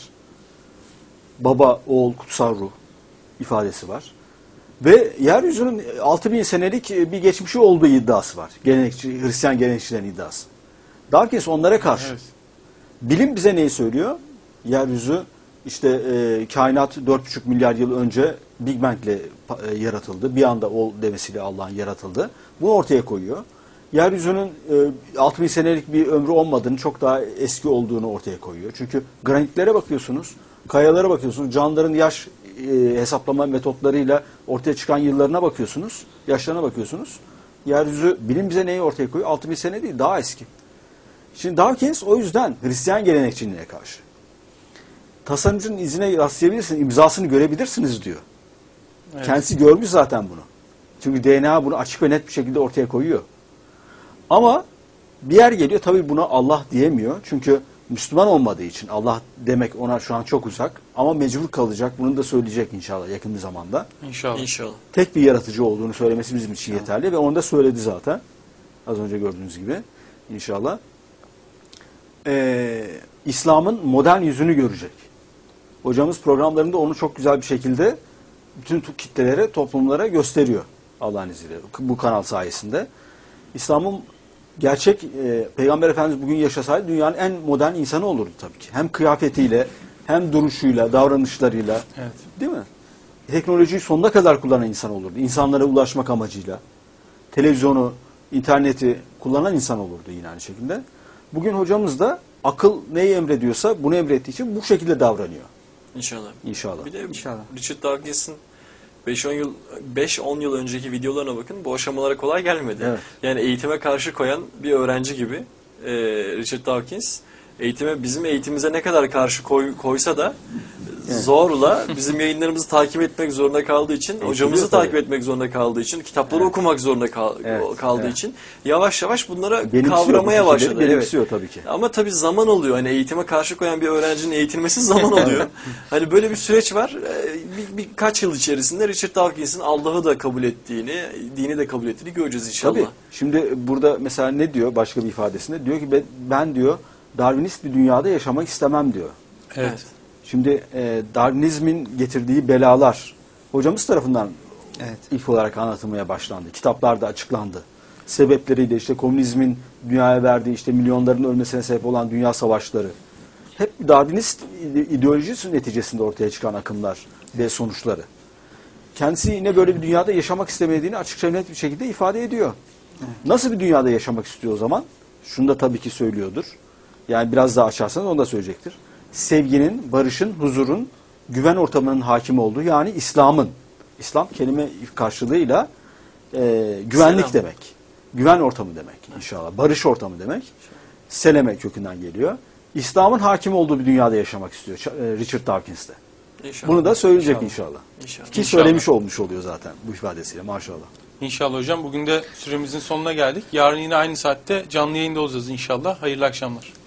Baba, oğul, kutsal ruh ifadesi var. Ve yeryüzünün altı bin senelik bir geçmişi olduğu iddiası var. Gelenekçi, Hristiyan gelenekçilerin iddiası. Dawkins onlara karşı. Evet. Bilim bize neyi söylüyor? Yeryüzü işte e, kainat dört buçuk milyar yıl önce Big Bang ile e, yaratıldı. Bir anda o demesiyle Allah'ın yaratıldı. Bunu ortaya koyuyor. Yeryüzünün e, altı bin senelik bir ömrü olmadığını, çok daha eski olduğunu ortaya koyuyor. Çünkü granitlere bakıyorsunuz, kayalara bakıyorsunuz, canlıların yaş e, hesaplama metotlarıyla ortaya çıkan yıllarına bakıyorsunuz, yaşlarına bakıyorsunuz. Yeryüzü, bilim bize neyi ortaya koyuyor? altı bin sene değil, daha eski. Şimdi Dawkins o yüzden Hristiyan gelenekçiliğine karşı. Tasarımcının izine rastlayabilirsiniz, imzasını görebilirsiniz diyor. Evet. Kendisi görmüş zaten bunu. Çünkü D N A bunu açık ve net bir şekilde ortaya koyuyor. Ama bir yer geliyor, tabii buna Allah diyemiyor. Çünkü Müslüman olmadığı için Allah demek ona şu an çok uzak. Ama mecbur kalacak. Bunu da söyleyecek inşallah yakın bir zamanda. İnşallah. İnşallah. Tek bir yaratıcı olduğunu söylemesi bizim için yeterli. Ve onu da söyledi zaten. Az önce gördüğünüz gibi. İnşallah. Ee, İslam'ın modern yüzünü görecek. Hocamız programlarında onu çok güzel bir şekilde bütün kitlelere, toplumlara gösteriyor. Allah'ın izniyle. Bu kanal sayesinde. İslam'ın gerçek e, Peygamber Efendimiz bugün yaşasaydı dünyanın en modern insanı olurdu tabii ki. Hem kıyafetiyle, hem duruşuyla, davranışlarıyla. Evet. Değil mi? Teknolojiyi sonuna kadar kullanan insan olurdu. İnsanlara ulaşmak amacıyla. Televizyonu, interneti kullanan insan olurdu yine aynı şekilde. Bugün hocamız da akıl neyi emrediyorsa bunu emrettiği için bu şekilde davranıyor. İnşallah. İnşallah. Bir de İnşallah. Richard Dawkins'in beş on yıl beş on yıl önceki videolarına bakın. Bu aşamalara kolay gelmedi. Evet. Yani eğitime karşı koyan bir öğrenci gibi e, Richard Dawkins eğitime bizim eğitimimize ne kadar karşı koy, koysa da zorla bizim yayınlarımızı takip etmek zorunda kaldığı için, hocamızı tabii. takip etmek zorunda kaldığı için, kitapları Evet. okumak zorunda kal- Evet, kaldığı evet. için yavaş yavaş bunlara Benimsiyor, bu kavramaya fikirleri başladı. Evet. benimsiyor tabii ki. Ama tabii zaman oluyor. Hani eğitime karşı koyan bir öğrencinin eğitilmesi zaman oluyor. Hani böyle bir süreç var. Ee, Bir, birkaç yıl içerisinde Richard Dawkins'in Allah'ı da kabul ettiğini, dini de kabul ettiğini göreceğiz inşallah. Tabii. Şimdi burada mesela ne diyor başka bir ifadesinde? Diyor ki ben, ben diyor Darwinist bir dünyada yaşamak istemem diyor. Evet. Şimdi e, Darwinizmin getirdiği belalar hocamız tarafından Evet. ilk olarak anlatılmaya başlandı. Kitaplarda açıklandı. Sebepleriyle işte komünizmin dünyaya verdiği işte milyonların ölmesine sebep olan dünya savaşları. Hep Darwinist ideolojisi neticesinde ortaya çıkan akımlar ve sonuçları. Kendisi yine böyle bir dünyada yaşamak istemediğini açıkça net bir şekilde ifade ediyor. Nasıl bir dünyada yaşamak istiyor o zaman? Şunu da tabii ki söylüyordur. Yani biraz daha açarsanız onu da söyleyecektir. Sevginin, barışın, huzurun, güven ortamının hakim olduğu, yani İslam'ın, İslam kelime karşılığıyla e, güvenlik Selam. demek. Güven ortamı demek inşallah. Barış ortamı demek. Seleme kökünden geliyor. İslam'ın hakim olduğu bir dünyada yaşamak istiyor e, Richard Dawkins de. İnşallah. Bunu da söyleyecek İnşallah. inşallah. İnşallah. Ki İnşallah. söylemiş olmuş oluyor zaten bu ifadesiyle maşallah. İnşallah hocam. Bugün de süremizin sonuna geldik. Yarın yine aynı saatte canlı yayında olacağız inşallah. Hayırlı akşamlar.